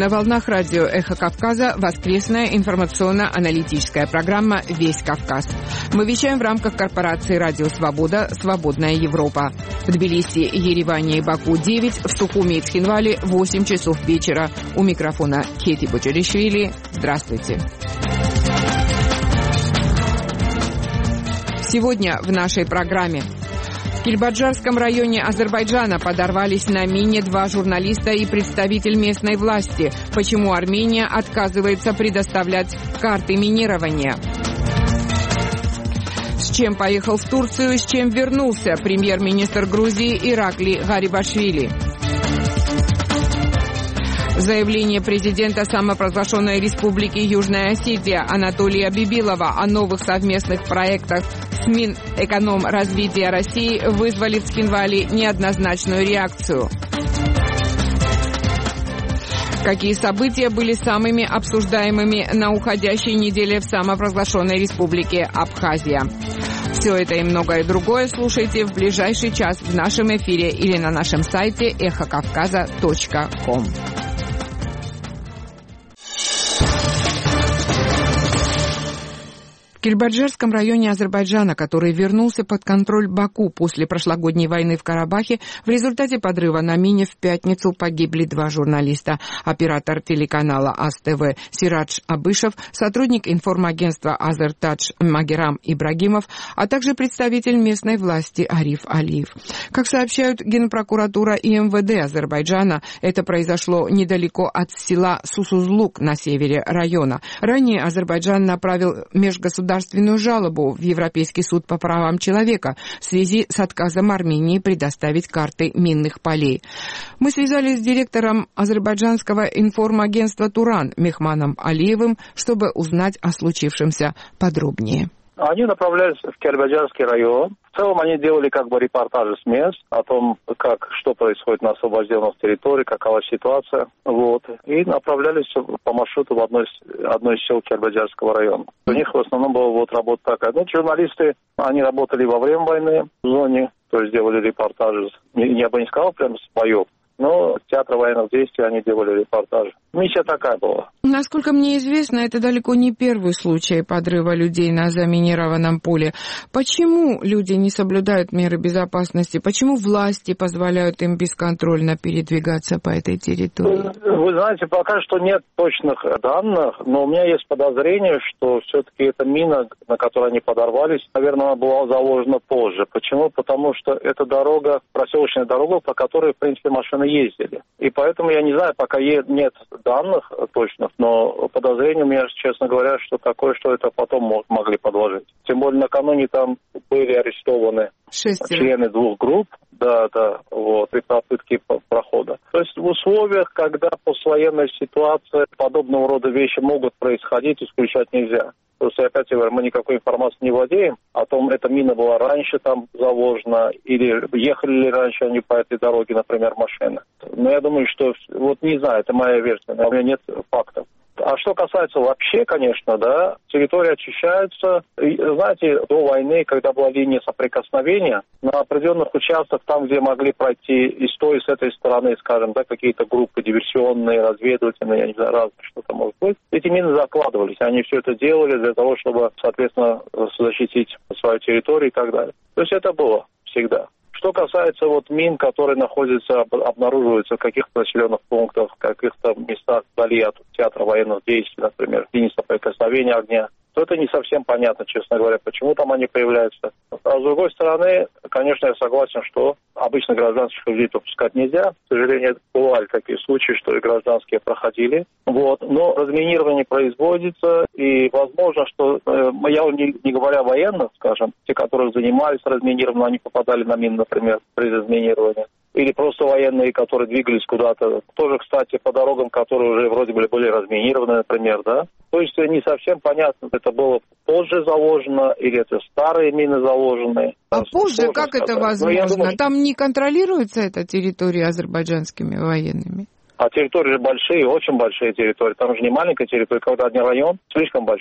На волнах радио «Эхо Кавказа» воскресная информационно-аналитическая программа «Весь Кавказ». Мы вещаем в рамках корпорации «Радио Свобода. Свободная Европа». В Тбилиси, Ереване и Баку 9, в Сухуми и Цхинвале 8 часов вечера. У микрофона Кети Бочаришвили. Здравствуйте. Сегодня в нашей программе. В Кельбаджарском районе Азербайджана подорвались на мине 2 журналиста и представитель местной власти. Почему Армения отказывается предоставлять карты минирования? С чем поехал в Турцию, с чем вернулся премьер-министр Грузии Иракли Гарибашвили? Заявление президента самопровозглашенной республики Южная Осетия Анатолия Бибилова о новых совместных проектах с Минэкономразвития России вызвали в Цхинвале неоднозначную реакцию. Какие события были самыми обсуждаемыми на уходящей неделе в самопровозглашенной республике Абхазия? Все это и многое другое слушайте в ближайший час в нашем эфире или на нашем сайте эхокавказа.ком. В Кельбаджарском районе Азербайджана, который вернулся под контроль Баку после прошлогодней войны в Карабахе, в результате подрыва на мине в пятницу погибли 2 журналиста. Оператор телеканала АС-ТВ Сирадж Абышев, сотрудник информагентства Азертадж Магерам Ибрагимов, а также представитель местной власти Ариф Алиев. Как сообщают Генпрокуратура и МВД Азербайджана, это произошло недалеко от села Сусузлук на севере района. Ранее Азербайджан направил межгосударственную жалобу в Европейский суд по правам человека в связи с отказом Армении предоставить карты минных полей. Мы связались с директором азербайджанского информагентства «Туран» Мехманом Алиевым, чтобы узнать о случившемся подробнее. Они направлялись в Кельбаджарский район. В целом они делали репортажи с мест о том, что происходит на освобожденных территориях, какова ситуация. И направлялись по маршруту в одно из сел Кельбаджарского района. У них в основном была работа такая. Журналисты, они работали во время войны в зоне, то есть делали репортажи. Я бы не сказал прям с боев, но с театра военных действий они делали репортажи. Миссия такая была. Насколько мне известно, это далеко не первый случай подрыва людей на заминированном поле. Почему люди не соблюдают меры безопасности? Почему власти позволяют им бесконтрольно передвигаться по этой территории? Вы знаете, пока что нет точных данных, но у меня есть подозрение, что все-таки эта мина, на которой они подорвались, наверное, она была заложена позже. Почему? Потому что это дорога, проселочная дорога, по которой, в принципе, машины ездили. И поэтому я не знаю, пока нет данных точных, но подозрение у меня, честно говоря, что такое, что это потом могли подложить. Тем более накануне там были арестованы 6 члены 2 групп, при попытке прохода. То есть в условиях, когда послевоенная ситуация, подобного рода вещи могут происходить, исключать нельзя. Просто, опять я говорю, мы никакой информацией не владеем о том, эта мина была раньше там заложена, или ехали ли раньше они по этой дороге, например, машины. Но я думаю, что, не знаю, это моя версия, у меня нет фактов. А что касается вообще, конечно, территория очищается. И, знаете, до войны, когда была линия соприкосновения, на определенных участках, там, где могли пройти и с той, и с этой стороны, скажем, какие-то группы диверсионные, разведывательные, я не знаю, разные, что-то может быть, эти мины закладывались. Они все это делали для того, чтобы, соответственно, защитить свою территорию и так далее. То есть это было всегда. Что касается мин, которые обнаруживаются в каких-то населенных пунктах, в каких-то местах вдали от театра военных действий, например, линии соприкосновения огня, то это не совсем понятно, честно говоря, почему там они появляются. А с другой стороны, конечно, я согласен, что обычно гражданских людей пропускать нельзя. К сожалению, бывали такие случаи, что и гражданские проходили. Но разминирование производится, и возможно, что, я не говоря о военных, скажем, те, которые занимались разминированием, они попадали на мины, например, при разминировании. Или просто военные, которые двигались куда-то. Тоже, кстати, по дорогам, которые уже вроде бы были разминированы, например, То есть не совсем понятно, это было позже заложено или это старые мины заложенные. А позже как это возможно? Думаю, там не контролируется эта территория азербайджанскими военными? А территории же большие, очень большие территории. Там же не маленькая территория, когда один район, слишком большие.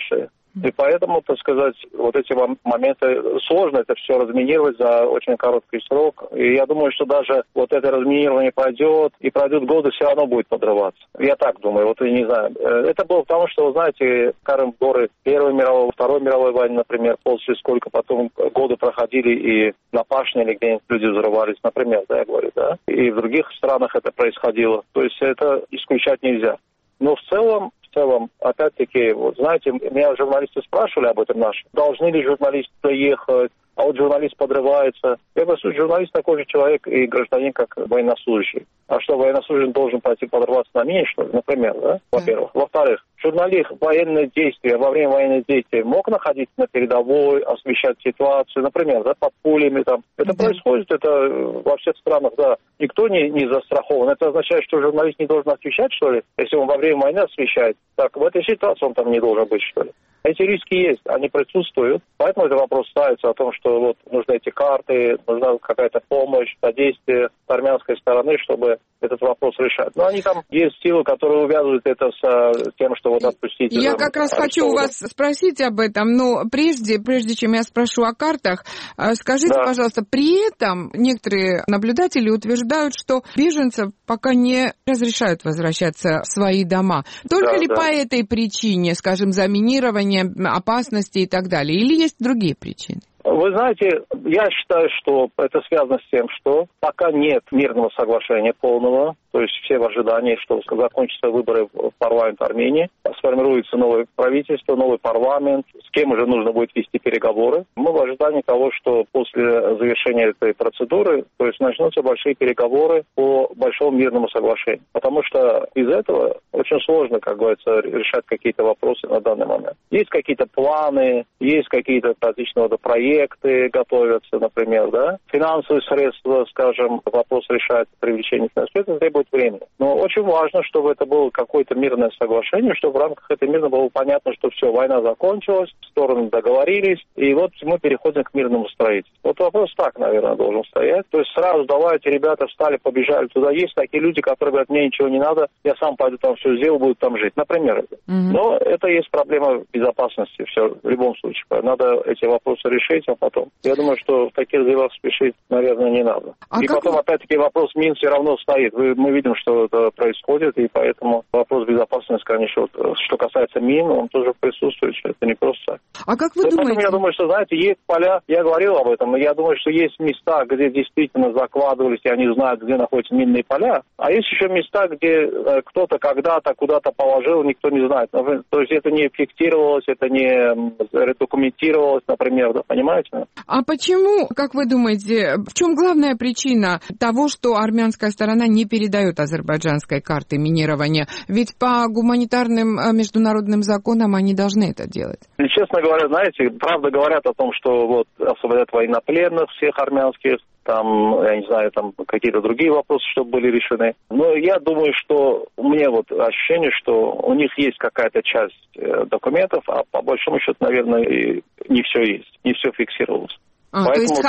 И поэтому, так сказать, вот эти моменты, сложно это все разминировать за очень короткий срок. И я думаю, что даже вот это разминирование пройдет, и пройдут годы, все равно будет подрываться. Я так думаю, вот я не знаю. Это было потому, что, вы знаете, скажем, горы Первой мировой, Второй мировой войны, например, после сколько потом годы проходили, и на пашне или где-нибудь люди взрывались, например, да, я говорю, да. И в других странах это происходило. То есть это исключать нельзя. Но в целом, опять-таки, вот знаете, меня журналисты спрашивали об этом наши. Должны ли журналисты ехать? А вот журналист подрывается. Я говорю, журналист такой же человек и гражданин, как военнослужащий. А что, военнослужащий должен пойти подрываться на мине, что ли, например, да? Во-первых. Во-вторых, журналист во время военных действий мог находиться на передовой, освещать ситуацию, например, да, под пулями там. Это происходит, это во всех странах, да. Никто не застрахован. Это означает, что журналист не должен освещать, что ли? Если он во время войны освещает, так в этой ситуации он там не должен быть, что ли? Эти риски есть, они присутствуют. Поэтому этот вопрос ставится о том, что вот нужны эти карты, нужна какая-то помощь, содействие с армянской стороны, чтобы этот вопрос решать. Но они там есть силы, которые увязывают это с тем, что вот отпустить. Я как раз хочу у вас спросить об этом, но прежде чем я спрошу о картах, скажите, пожалуйста, при этом некоторые наблюдатели утверждают, что беженцев пока не разрешают возвращаться в свои дома. Только ли по этой причине, скажем, заминирования, опасности и так далее, или есть другие причины? Вы знаете, я считаю, что это связано с тем, что пока нет мирного соглашения полного, то есть все в ожидании, что закончатся выборы в парламент Армении, сформируется новое правительство, новый парламент, с кем уже нужно будет вести переговоры. Мы в ожидании того, что после завершения этой процедуры, то есть начнутся большие переговоры по большому мирному соглашению. Потому что из этого очень сложно, как говорится, решать какие-то вопросы на данный момент. Есть какие-то планы, есть какие-то различного рода проекты готовятся, например, да, финансовые средства, скажем, вопрос решать, привлечение финансов, это требует времени. Но очень важно, чтобы это было какое-то мирное соглашение, чтобы в рамках этого мира было понятно, что все, война закончилась, стороны договорились, и вот мы переходим к мирному строительству. Вот вопрос так, наверное, должен стоять. То есть сразу давайте, ребята встали, побежали туда. Есть такие люди, которые говорят, мне ничего не надо, я сам пойду там все сделаю, буду там жить. Например. Но это есть проблема безопасности, все, в любом случае. Надо эти вопросы решить, а потом. Я думаю, что в таких делах спешить, наверное, не надо. И потом, опять-таки, вопрос мин все равно стоит. Мы видим, что это происходит, и поэтому вопрос безопасности, конечно, вот, что касается мин, он тоже присутствует, это не просто. А как вы думаете? Я думаю, что, знаете, есть поля, я говорил об этом, я думаю, что есть места, где действительно закладывались, и они знают, где находятся минные поля, а есть еще места, где кто-то когда-то куда-то положил, никто не знает. То есть это не фиксировалось, это не документировалось, например, да, понимаете? А почему, как вы думаете, в чем главная причина того, что армянская сторона не передает азербайджанской карты минирования? Ведь по гуманитарным международным законам они должны это делать. И, честно говоря, знаете, правда говорят о том, что вот освободят военнопленных всех армянских, там, я не знаю, там какие-то другие вопросы, чтобы были решены. Но я думаю, что у меня вот ощущение, что у них есть какая-то часть документов, а по большому счету, наверное, не все есть, не все фиксировалось. То есть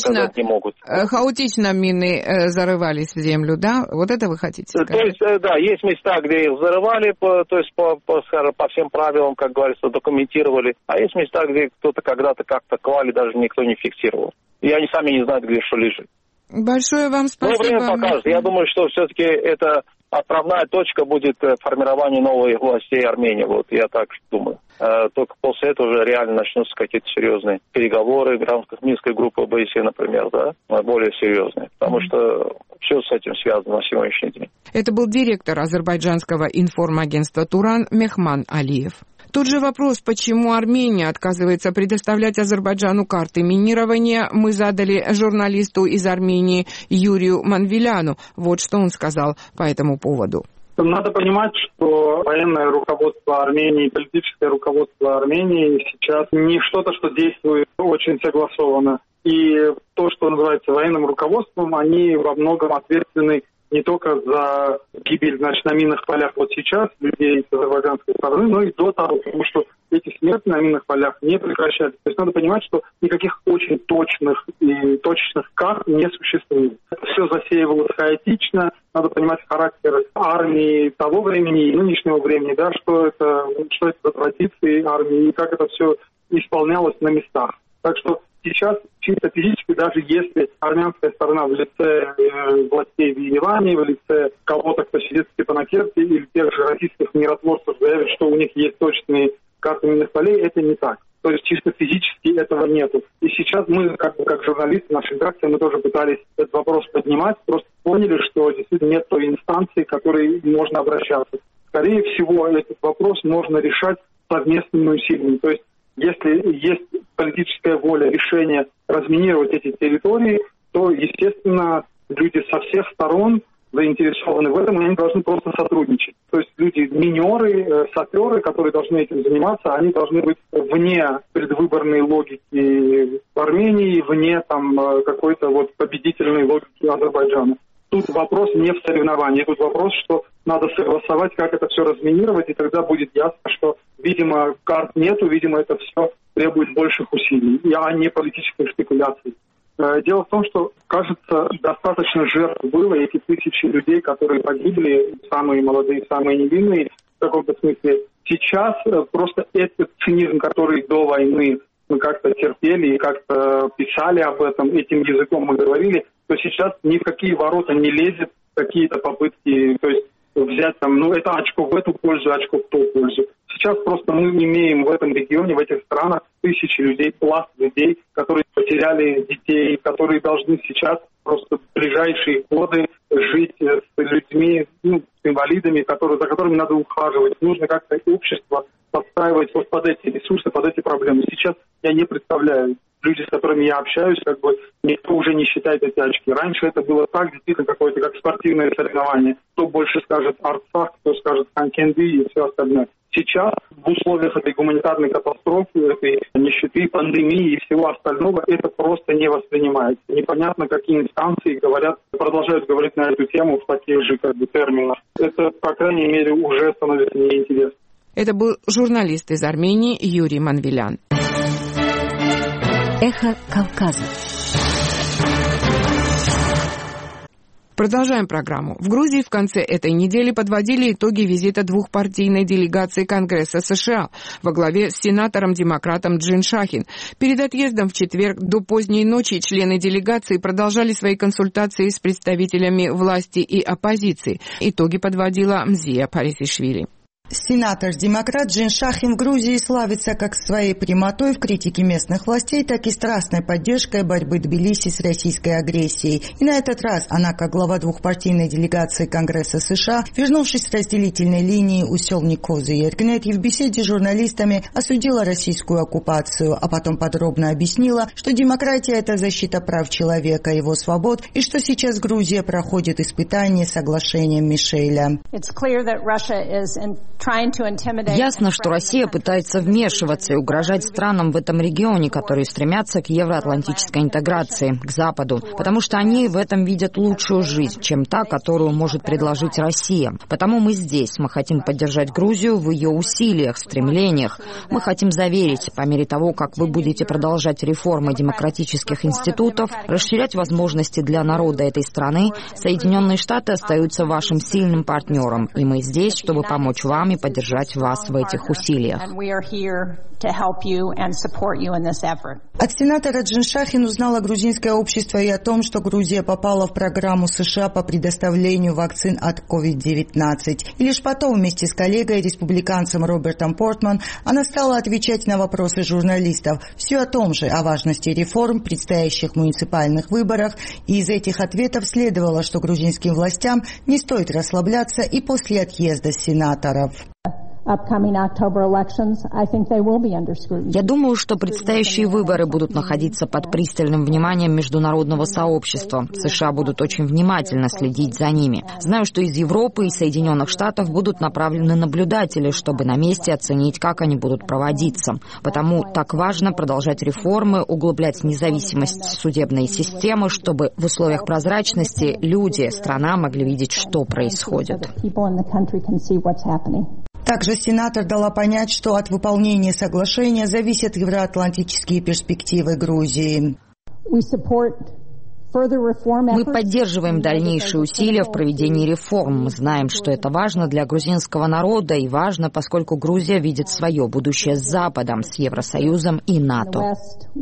хаотично мины зарывались в землю, да? Вот это вы хотите сказать? То есть, да, есть места, где их зарывали, то есть по всем правилам, как говорится, документировали, а есть места, где кто-то когда-то как-то клали, даже никто не фиксировал. И они сами не знают, где что лежит. Большое вам спасибо. Но время покажет. Я думаю, что все-таки это отправная точка будет формирование новой властей Армении. Вот я так думаю. Только после этого уже реально начнутся какие-то серьезные переговоры в рамках Минской группы ОБСЕ, например, да, более серьезные. Потому что все с этим связано на сегодняшний день. Это был директор азербайджанского информагентства «Туран» Мехман Алиев. Тут же вопрос, почему Армения отказывается предоставлять Азербайджану карты минирования, мы задали журналисту из Армении Юрию Манвеляну. Вот что он сказал по этому поводу. Надо понимать, что военное руководство Армении, политическое руководство Армении сейчас не что-то, что действует очень согласованно. И то, что называется военным руководством, они во многом ответственны не только за гибель, значит, на минных полях вот сейчас людей с азербайджанской стороны, но и до того, потому что эти смерти на минных полях не прекращаются. То есть надо понимать, что никаких очень точных и точечных карт не существует. Это все засеивалось хаотично. Надо понимать характер армии того времени и нынешнего времени, да, что это за традиции армии и как это все исполнялось на местах. Так что сейчас чисто физически, даже если армянская сторона в лице властей в Ереване, в лице кого-то, кто сидит в Степанакерте, или тех же российских миротворцев заявит, что у них есть точные карты минных полей, это не так. То есть чисто физически этого нету. И сейчас мы, как журналисты, наша редакция, мы тоже пытались этот вопрос поднимать, просто поняли, что действительно нет той инстанции, к которой можно обращаться. Скорее всего, этот вопрос можно решать совместными усилиями. То есть если есть политическая воля, решение разминировать эти территории, то, естественно, люди со всех сторон заинтересованы в этом, и они должны просто сотрудничать. То есть люди-минеры, саперы, которые должны этим заниматься, они должны быть вне предвыборной логики в Армении, вне там какой-то вот победительной логики Азербайджана. Тут вопрос не в соревновании, тут вопрос, что надо согласовать, как это все разминировать, и тогда будет ясно, что, видимо, карт нету, видимо, это все требует больших усилий, а не политических спекуляций. Дело в том, что, кажется, достаточно жертв было, эти тысячи людей, которые погибли, самые молодые, самые невинные, в каком-то смысле. Сейчас просто этот цинизм, который до войны мы как-то терпели и как-то писали об этом, этим языком мы говорили, то сейчас ни в какие ворота не лезет какие-то попытки, то есть взять там, это очко в эту пользу, очко в ту пользу. Сейчас просто мы имеем в этом регионе, в этих странах тысячи людей, пласт людей, которые потеряли детей, которые должны сейчас просто в ближайшие годы жить с людьми, с инвалидами, за которыми надо ухаживать. Нужно как-то общество подстраивать вот под эти ресурсы, под эти проблемы. Сейчас я не представляю. Люди, с которыми я общаюсь, никто уже не считает эти очки. Раньше это было так, действительно, какое-то как спортивное соревнование. Кто больше скажет Арцах, кто скажет Ханкенди и все остальное. Сейчас в условиях этой гуманитарной катастрофы, этой нищеты, пандемии и всего остального, это просто не воспринимается. Непонятно, какие инстанции продолжают говорить на эту тему в таких же терминах. Это, по крайней мере, уже становится неинтересно. Это был журналист из Армении Юрий Манвелян. Эхо Кавказа. Продолжаем программу. В Грузии в конце этой недели подводили итоги визита двухпартийной делегации Конгресса США во главе с сенатором-демократом Джин Шахин. Перед отъездом в четверг до поздней ночи члены делегации продолжали свои консультации с представителями власти и оппозиции. Итоги подводила Мзия Парисишвили. Сенатор-демократ Джин Шахин в Грузии славится как своей прямотой в критике местных властей, так и страстной поддержкой борьбы Тбилиси с российской агрессией. И на этот раз она, как глава двухпартийной делегации Конгресса США, вернувшись с разделительной линии у сел Никозы и Эргнети, в беседе с журналистами осудила российскую оккупацию, а потом подробно объяснила, что демократия – это защита прав человека, его свобод, и что сейчас Грузия проходит испытание соглашением Мишеля. Ясно, что Россия пытается вмешиваться и угрожать странам в этом регионе, которые стремятся к евроатлантической интеграции, к Западу, потому что они в этом видят лучшую жизнь, чем та, которую может предложить Россия. Потому мы здесь. Мы хотим поддержать Грузию в ее усилиях, стремлениях. Мы хотим заверить, по мере того, как вы будете продолжать реформы демократических институтов, расширять возможности для народа этой страны, Соединенные Штаты остаются вашим сильным партнером, и мы здесь, чтобы помочь вам и поддержать вас в этих усилиях. От сенатора Джин Шахин узнало грузинское общество и о том, что Грузия попала в программу США по предоставлению вакцин от COVID-19. И лишь потом вместе с коллегой, республиканцем Робертом Портман, она стала отвечать на вопросы журналистов. Все о том же, о важности реформ, предстоящих муниципальных выборах. И из этих ответов следовало, что грузинским властям не стоит расслабляться и после отъезда сенаторов. Я думаю, что предстоящие выборы будут находиться под пристальным вниманием международного сообщества. США будут очень внимательно следить за ними. Знаю, что из Европы и Соединенных Штатов будут направлены наблюдатели, чтобы на месте оценить, как они будут проводиться. Потому так важно продолжать реформы, углублять независимость судебной системы, чтобы в условиях прозрачности люди, страна могли видеть, что происходит. Также сенатор дала понять, что от выполнения соглашения зависят евроатлантические перспективы Грузии. Мы поддерживаем дальнейшие усилия в проведении реформ. Мы знаем, что это важно для грузинского народа и важно, поскольку Грузия видит свое будущее с Западом, с Евросоюзом и НАТО. О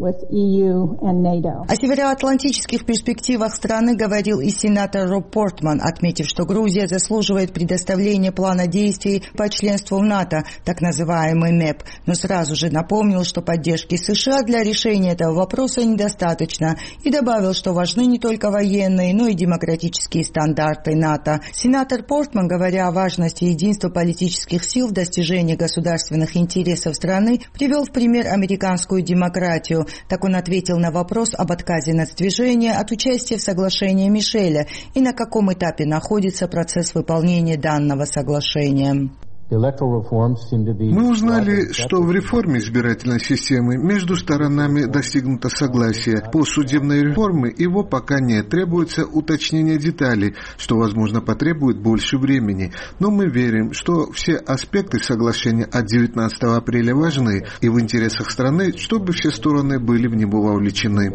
североатлантических перспективах страны говорил и сенатор Роб Портман, отметив, что Грузия заслуживает предоставления плана действий по членству в НАТО, так называемый МЭП, но сразу же напомнил, что поддержки США для решения этого вопроса недостаточно, и добавил, что важны не только военные, но и демократические стандарты НАТО. Сенатор Портман, говоря о важности единства политических сил в достижении государственных интересов страны, привел в пример американскую демократию. Так он ответил на вопрос об отказе нацдвижения от участия в соглашении Мишеля и на каком этапе находится процесс выполнения данного соглашения. Мы узнали, что в реформе избирательной системы между сторонами достигнуто согласие. По судебной реформе его пока нет. Требуется уточнение деталей, что, возможно, потребует больше времени. Но мы верим, что все аспекты соглашения от 19 апреля важны и в интересах страны, чтобы все стороны были в него вовлечены.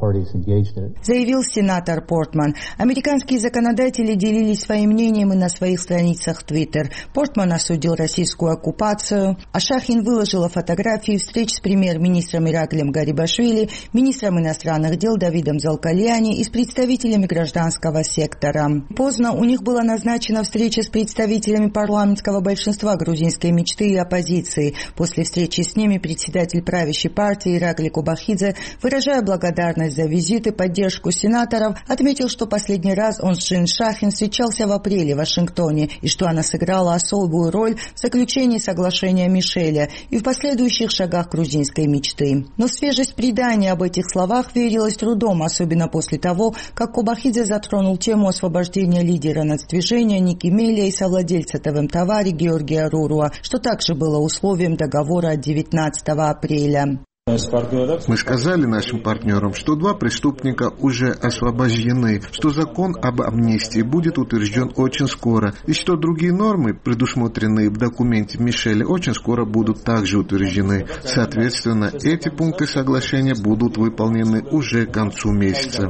Заявил сенатор Портман. Американские законодатели делились своим мнением и на своих страницах в Твиттер. Портман осудил российскую оккупацию, а Шахин выложила фотографии встреч с премьер-министром Ираклием Гарибашвили, министром иностранных дел Давидом Залкальяни и с представителями гражданского сектора. Поздно у них была назначена встреча с представителями парламентского большинства грузинской мечты и оппозиции. После встречи с ними председатель правящей партии Иракли Кобахидзе, выражая благодарность за визит и поддержку сенаторов, отметил, что последний раз он с Джин Шахин встречался в апреле в Вашингтоне и что она сыграла особую роль в заключении соглашения Мишеля и в последующих шагах грузинской мечты. Но свежесть предания об этих словах верилась трудом, особенно после того, как Кобахидзе затронул тему освобождения лидера нацдвижения Ники Мелия и совладельца ТВМ-Тавари Георгия Руруа, что также было условием договора от 19 апреля. Мы сказали нашим партнерам, что 2 преступника уже освобождены, что закон об амнистии будет утвержден очень скоро, и что другие нормы, предусмотренные в документе Мишеля, очень скоро будут также утверждены. Соответственно, эти пункты соглашения будут выполнены уже к концу месяца.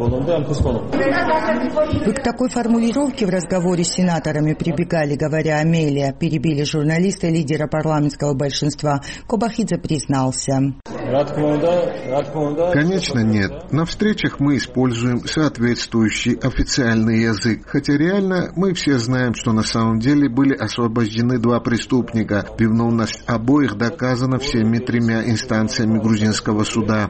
Вы к такой формулировке в разговоре с сенаторами прибегали, говоря о Мелия, перебили журналисты лидера парламентского большинства. Кобахидзе признался. Конечно, нет. На встречах мы используем соответствующий официальный язык. Хотя реально мы все знаем, что на самом деле были освобождены 2 преступника. Виновность обоих доказана всеми 3 инстанциями грузинского суда.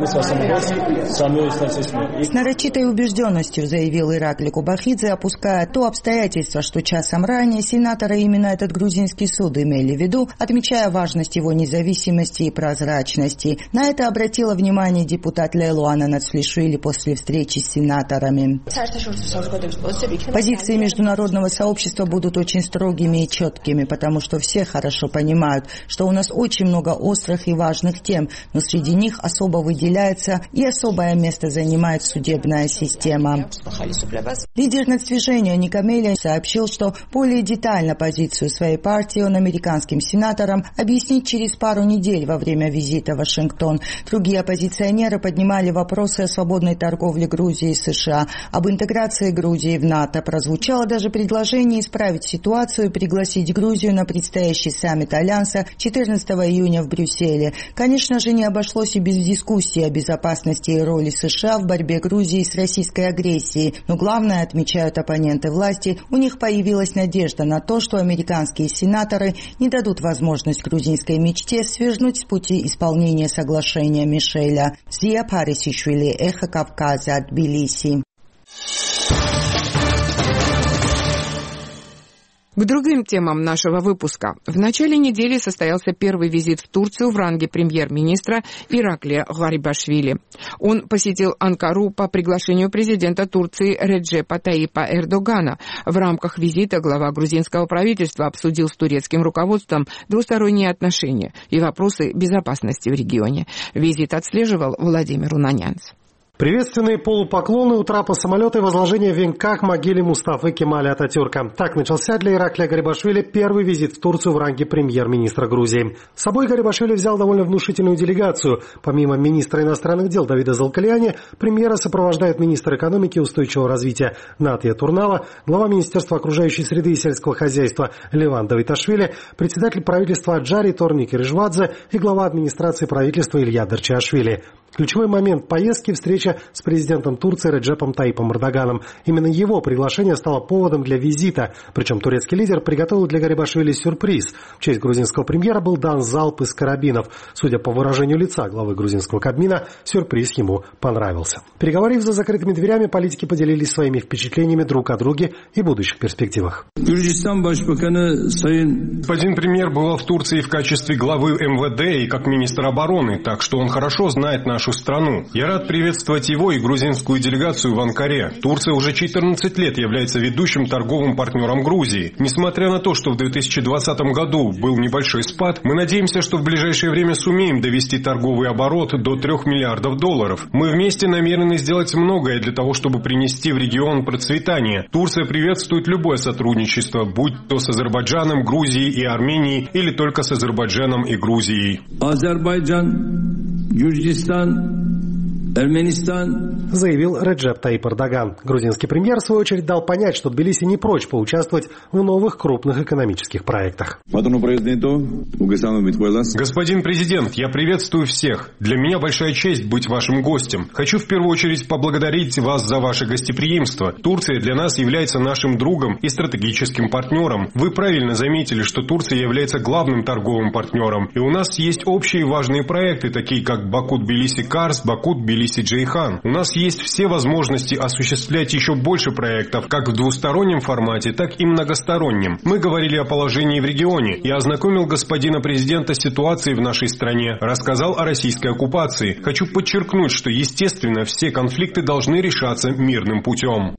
С нарочитой убежденностью заявил Иракли Кобахидзе, опуская то обстоятельство, что часом ранее сенаторы именно этот грузинский суд имели в виду, отмечая важность его независимости и прозрачности. На это обратила внимание депутат Лейлуана Нацлишвили после встречи с сенаторами. Позиции международного сообщества будут очень строгими и четкими, потому что все хорошо понимают, что у нас очень много острых и важных тем, но среди них особо выделяется и особое место занимает судебная система. Лидер нацдвижения Ника Мелия сообщил, что более детально позицию своей партии он американским сенаторам объяснит через пару недель во время визита в Вашингтон. Другие оппозиционеры поднимали вопросы о свободной торговле Грузии и США, об интеграции Грузии в НАТО. Прозвучало даже предложение исправить ситуацию и пригласить Грузию на предстоящий саммит Альянса 14 июня в Брюсселе. Конечно же, не обошлось и без дискуссии о безопасности и роли США в борьбе Грузии с российской агрессией. Но главное, отмечают оппоненты власти, у них появилась надежда на то, что американские сенаторы не дадут возможность грузинской мечте свернуть с пути исполнения соглашения Мишеля. Зия Парисишвили, Эхо Кавказа, Тбилиси. К другим темам нашего выпуска. В начале недели состоялся первый визит в Турцию в ранге премьер-министра Ираклия Гарибашвили. Он посетил Анкару по приглашению президента Турции Реджепа Таипа Эрдогана. В рамках визита глава грузинского правительства обсудил с турецким руководством двусторонние отношения и вопросы безопасности в регионе. Визит отслеживал Владимир Унанянц. Приветственные полупоклоны у трапа самолета и возложение венка к могиле Мустафы Кемаля Ататюрка. Так начался для Ираклия Гарибашвили первый визит в Турцию в ранге премьер-министра Грузии. С собой Гарибашвили взял довольно внушительную делегацию. Помимо министра иностранных дел Давида Залкаляни, премьера сопровождает министр экономики и устойчивого развития Натия Турнава, глава Министерства окружающей среды и сельского хозяйства Леван Давиташвили, председатель правительства Аджари Торники Рыжвадзе и глава администрации правительства Илья Дарчиашвили. Ключевой момент поездки – встреча с президентом Турции Реджепом Таипом Эрдоганом. Именно его приглашение стало поводом для визита. Причем турецкий лидер приготовил для Гарибашвили сюрприз. В честь грузинского премьера был дан залп из карабинов. Судя по выражению лица главы грузинского Кабмина, сюрприз ему понравился. Переговорив за закрытыми дверями, политики поделились своими впечатлениями друг о друге и будущих перспективах. Господин премьер бывал в Турции в качестве главы МВД и как министр обороны, так что он хорошо знает нашу страну. Я рад приветствовать его и грузинскую делегацию в Анкаре. Турция уже 14 лет является ведущим торговым партнером Грузии. Несмотря на то, что в 2020 году был небольшой спад, мы надеемся, что в ближайшее время сумеем довести торговый оборот до $3 миллиардов. Мы вместе намерены сделать многое для того, чтобы принести в регион процветание. Турция приветствует любое сотрудничество, будь то с Азербайджаном, Грузией и Арменией, или только с Азербайджаном и Грузией. Азербайджан, Гюрджистан, Арменистан, заявил Реджеп Таип Эрдоган. Грузинский премьер, в свою очередь, дал понять, что Тбилиси не прочь поучаствовать в новых крупных экономических проектах. Господин президент, я приветствую всех. Для меня большая честь быть вашим гостем. Хочу в первую очередь поблагодарить вас за ваше гостеприимство. Турция для нас является нашим другом и стратегическим партнером. Вы правильно заметили, что Турция является главным торговым партнером. И у нас есть общие важные проекты, такие как Баку-Тбилиси-Карс, Баку-Тбилиси-Джейхан. У нас есть все возможности осуществлять еще больше проектов, как в двустороннем формате, так и многостороннем. Мы говорили о положении в регионе. Я ознакомил господина президента с ситуацией в нашей стране, рассказал о российской оккупации. Хочу подчеркнуть, что, естественно, все конфликты должны решаться мирным путем.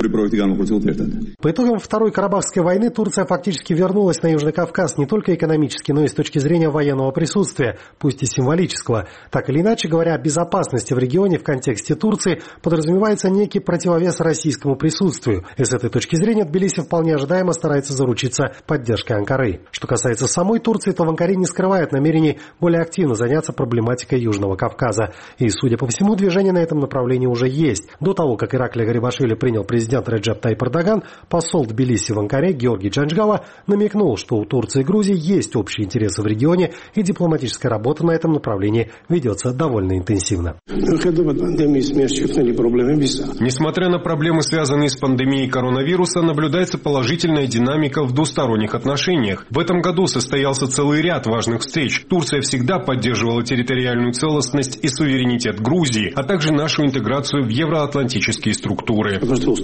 По итогам Второй Карабахской войны Турция фактически вернулась на Южный Кавказ не только экономически, но и с точки зрения военного присутствия, пусть и символического. Так или иначе говоря, о безопасности в регионе в контексте Турции подразумевается некий противовес российскому присутствию. И с этой точки зрения Тбилиси вполне ожидаемо старается заручиться поддержкой Анкары. Что касается самой Турции, то в Анкаре не скрывает намерений более активно заняться проблематикой Южного Кавказа. И, судя по всему, движение на этом направлении уже есть. До того, как Ираклия Гарибашвили принял президент Реджеп Таип Эрдоган, посол Тбилиси в Анкаре Георгий Джанджгава намекнул, что у Турции и Грузии есть общие интересы в регионе, и дипломатическая работа на этом направлении ведется довольно интенсивно. Несмотря на проблемы, связанные с пандемией коронавируса, наблюдается положительная динамика в двусторонних отношениях. В этом году состоялся целый ряд важных встреч. Турция всегда поддерживала территориальную целостность и суверенитет Грузии, а также нашу интеграцию в евроатлантические структуры.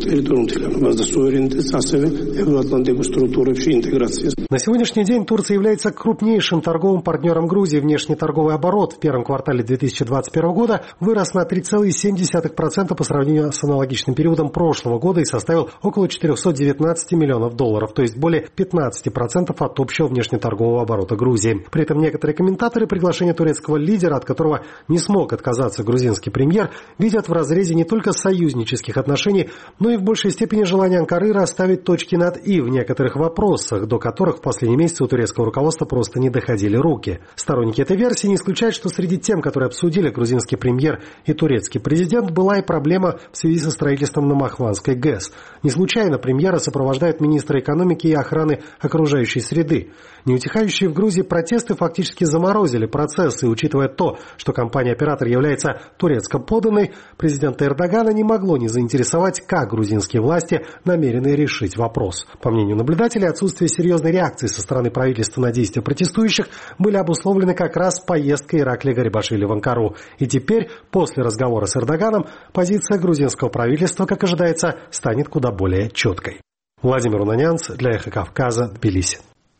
На сегодняшний день Турция является крупнейшим торговым партнером Грузии. Внешний торговый оборот в первом квартале 2021 года вырос на 3,7% по сравнению с аналогичным периодом прошлого года и составил около $419 миллионов, то есть более 15% от общего внешнеторгового оборота Грузии. При этом некоторые комментаторы приглашение турецкого лидера, от которого не смог отказаться грузинский премьер, видят в разрезе не только союзнических отношений, но и в большей степени желание Анкары расставить точки над «и» в некоторых вопросах, до которых в последние месяцы у турецкого руководства просто не доходили руки. Сторонники этой версии не исключают, что среди тем, которые обсудили грузинский премьер и турецкий президент, была и проблема в связи со строительством на Махванской ГЭС. Не случайно премьера сопровождают министры экономики и охраны окружающей среды. Неутихающие в Грузии протесты фактически заморозили процесс, и учитывая то, что компания-оператор является турецко-подданной, президента Эрдогана не могло не заинтересовать, как грузинские власти намерены решить вопрос. По мнению наблюдателей, отсутствие серьезной реакции со стороны правительства на действия протестующих были обусловлены как раз поездкой Ираклия Гарибашвили в Анкару. И теперь, после разговора с Эрдоганом, позиция грузинского правительства, как ожидается, станет куда более четкой. Владимир Унанянц для «Эхо Кавказа», Тбилиси.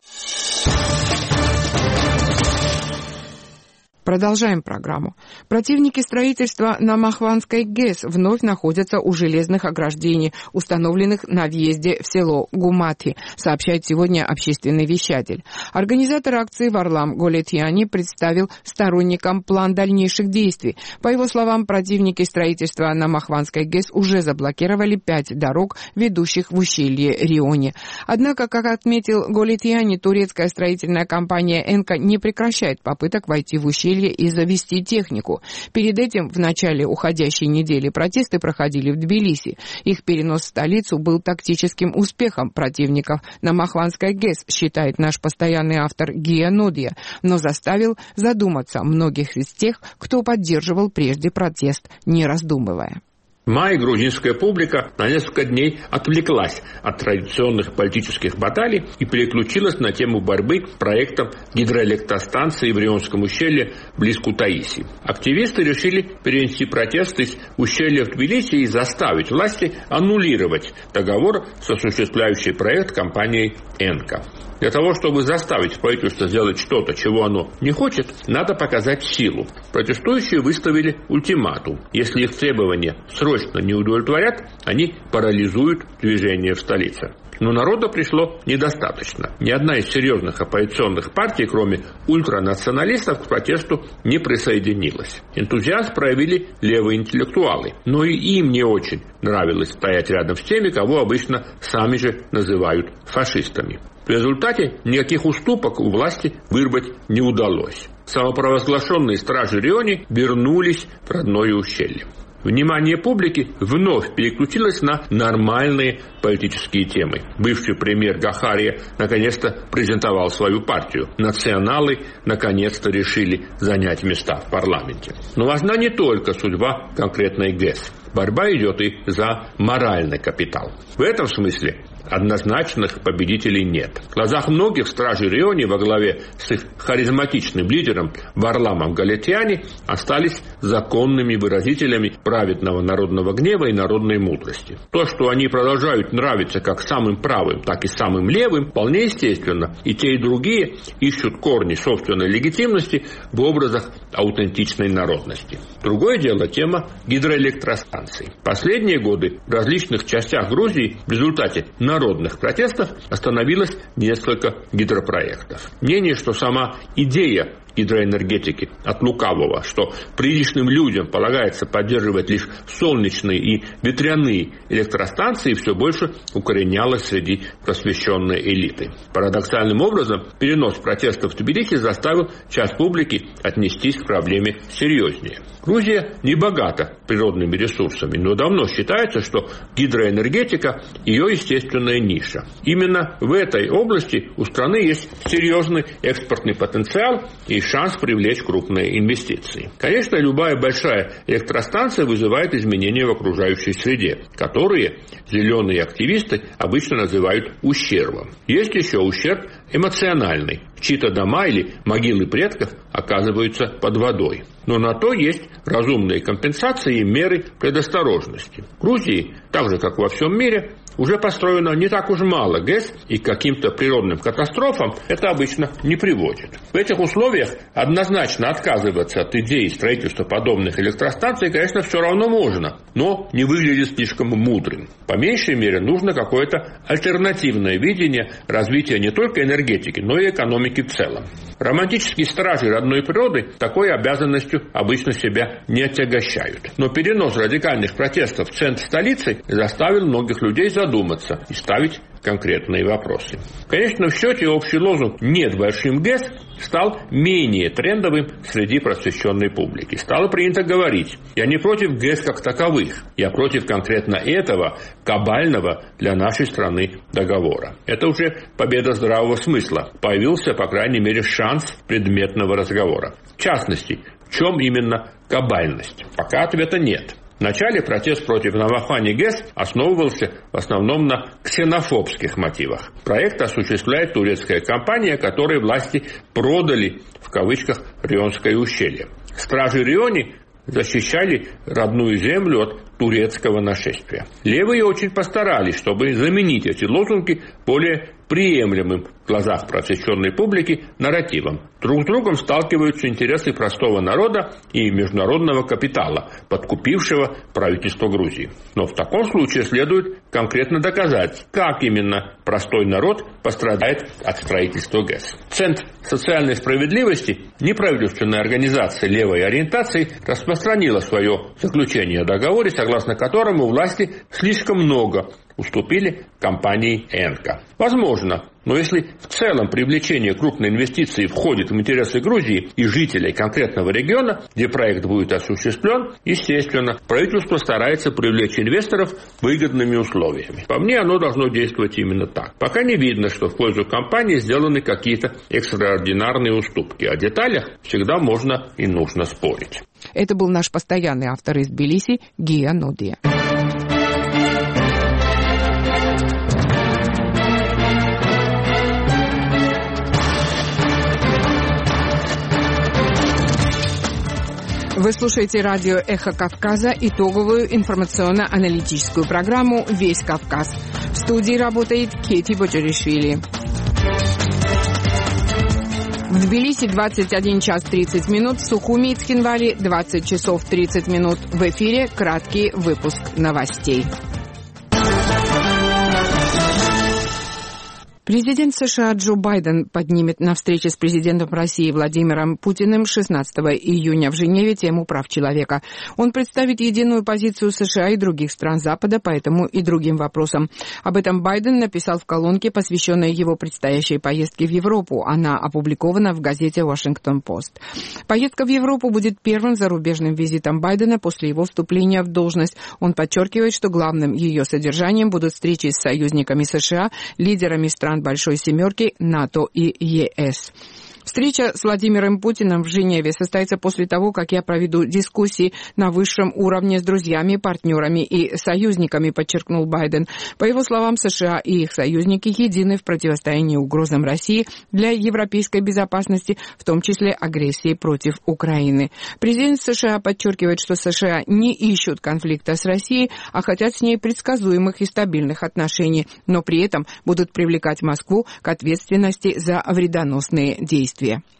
Продолжаем программу. Противники строительства на Махванской ГЭС вновь находятся у железных ограждений, установленных на въезде в село Гумати, сообщает сегодня общественный вещатель. Организатор акции Варлам Голетьяни представил сторонникам план дальнейших действий. По его словам, противники строительства на Махванской ГЭС уже заблокировали 5 дорог, ведущих в ущелье Риони. Однако, как отметил Голетьяни, турецкая строительная компания «Энка» не прекращает попыток войти в ущелье и завести технику. Перед этим в начале уходящей недели протесты проходили в Тбилиси. Их перенос в столицу был тактическим успехом противников на Махванской ГЭС, считает наш постоянный автор Гия Нодия, но заставил задуматься многих из тех, кто поддерживал прежде протест, не раздумывая. В мае грузинская публика на несколько дней отвлеклась от традиционных политических баталий и переключилась на тему борьбы проектом гидроэлектростанции в Рионском ущелье близ Кутаиси. Активисты решили перенести протесты из ущелья в Тбилиси и заставить власти аннулировать договор с осуществляющей проект компанией «Энка». Для того, чтобы заставить правительство сделать что-то, чего оно не хочет, надо показать силу. Протестующие выставили ультиматум. Если их требования срочно не удовлетворят, они парализуют движение в столице. Но народа пришло недостаточно. Ни одна из серьезных оппозиционных партий, кроме ультранационалистов, к протесту не присоединилась. Энтузиазм проявили левые интеллектуалы, но и им не очень нравилось стоять рядом с теми, кого обычно сами же называют фашистами. В результате никаких уступок у власти вырвать не удалось. Самопровозглашенные стражи Риони вернулись в родное ущелье. Внимание публики вновь переключилось на нормальные политические темы. Бывший премьер Гахария наконец-то презентовал свою партию. Националы наконец-то решили занять места в парламенте. Но важна не только судьба конкретной ГЭС. Борьба идет и за моральный капитал. В этом смысле однозначных победителей нет. В глазах многих стражей Риони во главе с их харизматичным лидером Варламом Голетьяни остались законными выразителями праведного народного гнева и народной мудрости. То, что они продолжают нравиться как самым правым, так и самым левым, вполне естественно. И те, и другие ищут корни собственной легитимности в образах аутентичной народности. Другое дело тема гидроэлектростанций. Последние годы в различных частях Грузии в результате народных протестов остановилось несколько гидропроектов. Мнение, что сама идея гидроэнергетики от лукавого, что приличным людям полагается поддерживать лишь солнечные и ветряные электростанции, все больше укоренялось среди просвещенной элиты. Парадоксальным образом, перенос протестов в Тбилиси заставил часть публики отнестись к проблеме серьезнее. Грузия не богата природными ресурсами, но давно считается, что гидроэнергетика – ее естественная ниша. Именно в этой области у страны есть серьезный экспортный потенциал и шанс привлечь крупные инвестиции. Конечно, любая большая электростанция вызывает изменения в окружающей среде, которые зеленые активисты обычно называют ущербом. Есть еще ущерб эмоциональный. Чьи-то дома или могилы предков оказываются под водой. Но на то есть разумные компенсации и меры предосторожности. В Грузии, так же как во всем мире, уже построено не так уж мало ГЭС, и к каким-то природным катастрофам это обычно не приводит. В этих условиях однозначно отказываться от идеи строительства подобных электростанций, конечно, все равно можно, но не выглядит слишком мудрым. По меньшей мере нужно какое-то альтернативное видение развития не только энергетики, но и экономики в целом. Романтические стражи родной природы такой обязанностью обычно себя не отягощают. Но перенос радикальных протестов в центр столицы заставил многих людей задуматься и ставить конкретные вопросы. Конечно, в счете общий лозунг «нет большим ГЭС» стал менее трендовым среди просвещенной публики. Стало принято говорить: я не против ГЭС как таковых, я против конкретно этого кабального для нашей страны договора. Это уже победа здравого смысла. Появился, по крайней мере, шанс предметного разговора. В частности, в чем именно кабальность? Пока ответа нет. Вначале протест против Махванской ГЭС основывался в основном на ксенофобских мотивах. Проект осуществляет турецкая компания, которой власти продали, в кавычках, Рионское ущелье. Стражи Риони защищали родную землю от турецкого нашествия. Левые очень постарались, чтобы заменить эти лозунги более приемлемым в глазах просвещенной публики нарративом. Друг с другом сталкиваются интересы простого народа и международного капитала, подкупившего правительство Грузии. Но в таком случае следует конкретно доказать, как именно простой народ пострадает от строительства ГЭС. Центр социальной справедливости, неправительственная организация левой ориентации, распространила свое заключение о договоре, согласно которому власти слишком много уступили компании «Энка». Возможно, но если в целом привлечение крупной инвестиции входит в интересы Грузии и жителей конкретного региона, где проект будет осуществлен, естественно, правительство старается привлечь инвесторов выгодными условиями. По мне, оно должно действовать именно так. Пока не видно, что в пользу компании сделаны какие-то экстраординарные уступки. О деталях всегда можно и нужно спорить. Это был наш постоянный автор из Тбилиси Гия Нодия. Вы слушаете радио «Эхо Кавказа», итоговую информационно-аналитическую программу «Весь Кавказ». В студии работает Кети Боджоришвили. В Тбилиси 21 час 30 минут, в Сухуми и Цхинвале 20 часов 30 минут. В эфире краткий выпуск новостей. Президент США Джо Байден поднимет на встрече с президентом России Владимиром Путиным 16 июня в Женеве тему прав человека. Он представит единую позицию США и других стран Запада по этому и другим вопросам. Об этом Байден написал в колонке, посвященной его предстоящей поездке в Европу. Она опубликована в газете «Вашингтон-Пост». Поездка в Европу будет первым зарубежным визитом Байдена после его вступления в должность. Он подчеркивает, что главным ее содержанием будут встречи с союзниками США, лидерами стран Большой Семерки, НАТО и ЕС. Встреча с Владимиром Путиным в Женеве состоится после того, как я проведу дискуссии на высшем уровне с друзьями, партнерами и союзниками, подчеркнул Байден. По его словам, США и их союзники едины в противостоянии угрозам России для европейской безопасности, в том числе агрессии против Украины. Президент США подчеркивает, что США не ищут конфликта с Россией, а хотят с ней предсказуемых и стабильных отношений, но при этом будут привлекать Москву к ответственности за вредоносные действия.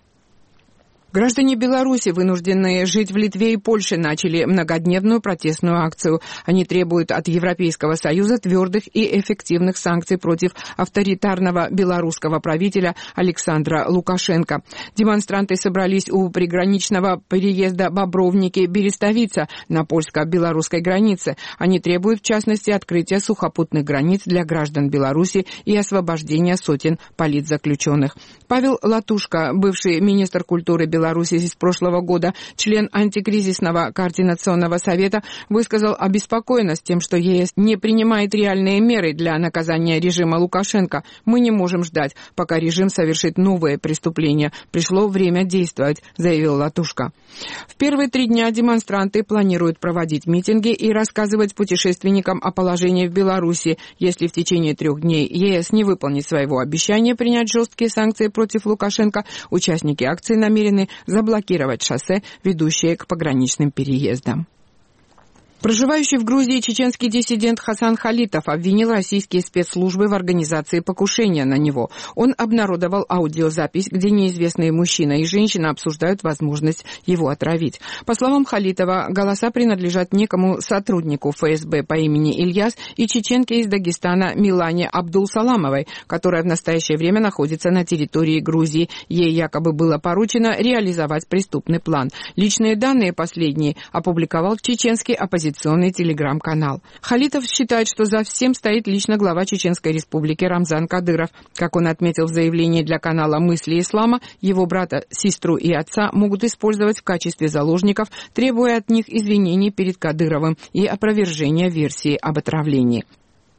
Граждане Беларуси, вынужденные жить в Литве и Польше, начали многодневную протестную акцию. Они требуют от Европейского Союза твердых и эффективных санкций против авторитарного белорусского правителя Александра Лукашенко. Демонстранты собрались у приграничного переезда Бобровники-Берестовица на польско-белорусской границе. Они требуют, в частности, открытия сухопутных границ для граждан Беларуси и освобождения сотен политзаключенных. Павел Латушко, бывший министр культуры Беларуси с прошлого года, член антикризисного координационного совета, высказал обеспокоенность тем, что ЕС не принимает реальные меры для наказания режима Лукашенко. Мы не можем ждать, пока режим совершит новые преступления. Пришло время действовать, заявил Латушко. В первые 3 дня демонстранты планируют проводить митинги и рассказывать путешественникам о положении в Беларуси. Если в течение 3 дней ЕС не выполнит своего обещания принять жесткие санкции против Лукашенко, участники акции намерены заблокировать шоссе, ведущее к пограничным переездам. Проживающий в Грузии чеченский диссидент Хасан Халитов обвинил российские спецслужбы в организации покушения на него. Он обнародовал аудиозапись, где неизвестные мужчина и женщина обсуждают возможность его отравить. По словам Халитова, голоса принадлежат некому сотруднику ФСБ по имени Ильяс и чеченке из Дагестана Милане Абдулсаламовой, которая в настоящее время находится на территории Грузии. Ей якобы было поручено реализовать преступный план. Личные данные последней опубликовал чеченский оппозиционный телеграм-канал. Халитов считает, что за всем стоит лично глава Чеченской республики Рамзан Кадыров. Как он отметил в заявлении для канала «Мысли ислама», его брата, сестру и отца могут использовать в качестве заложников, требуя от них извинений перед Кадыровым и опровержения версии об отравлении.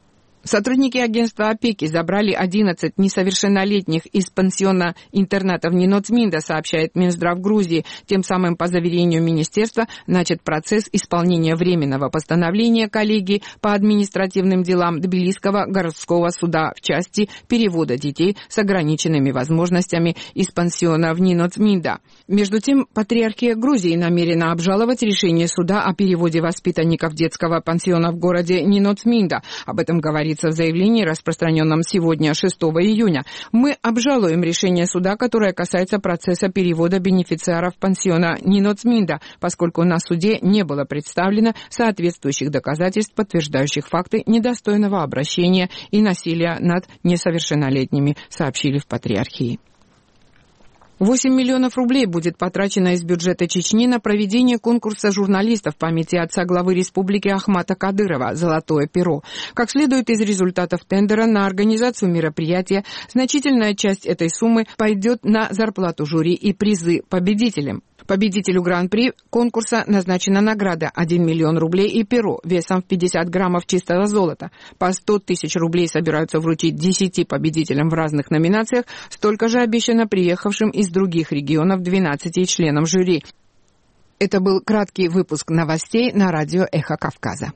Сотрудники агентства опеки забрали 11 несовершеннолетних из пансиона-интерната в Ниноцминда, сообщает Минздрав Грузии. Тем самым, по заверению министерства, начат процесс исполнения временного постановления коллегии по административным делам Тбилисского городского суда в части перевода детей с ограниченными возможностями из пансиона в Ниноцминда. Между тем, Патриархия Грузии намерена обжаловать решение суда о переводе воспитанников детского пансиона в городе Ниноцминда. Об этом говорится в заявлении, распространенном сегодня, 6 июня. Мы обжалуем решение суда, которое касается процесса перевода бенефициаров пансиона Ниноцминда, поскольку на суде не было представлено соответствующих доказательств, подтверждающих факты недостойного обращения и насилия над несовершеннолетними, сообщили в Патриархии. 8 миллионов рублей будет потрачено из бюджета Чечни на проведение конкурса журналистов в памяти отца главы республики Ахмата Кадырова «Золотое перо». Как следует из результатов тендера на организацию мероприятия, значительная часть этой суммы пойдет на зарплату жюри и призы победителям. Победителю гран-при конкурса назначена награда 1 миллион рублей и перо весом в 50 граммов чистого золота. По 100 тысяч рублей собираются вручить 10 победителям в разных номинациях, столько же обещано приехавшим из других регионов 12 членам жюри. Это был краткий выпуск новостей на радио «Эхо Кавказа».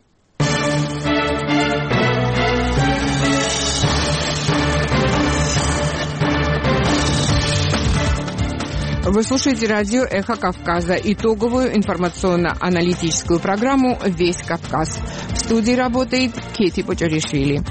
Вы слушаете радио «Эхо Кавказа», итоговую информационно-аналитическую программу «Весь Кавказ». В студии работает Кети Почаришвили.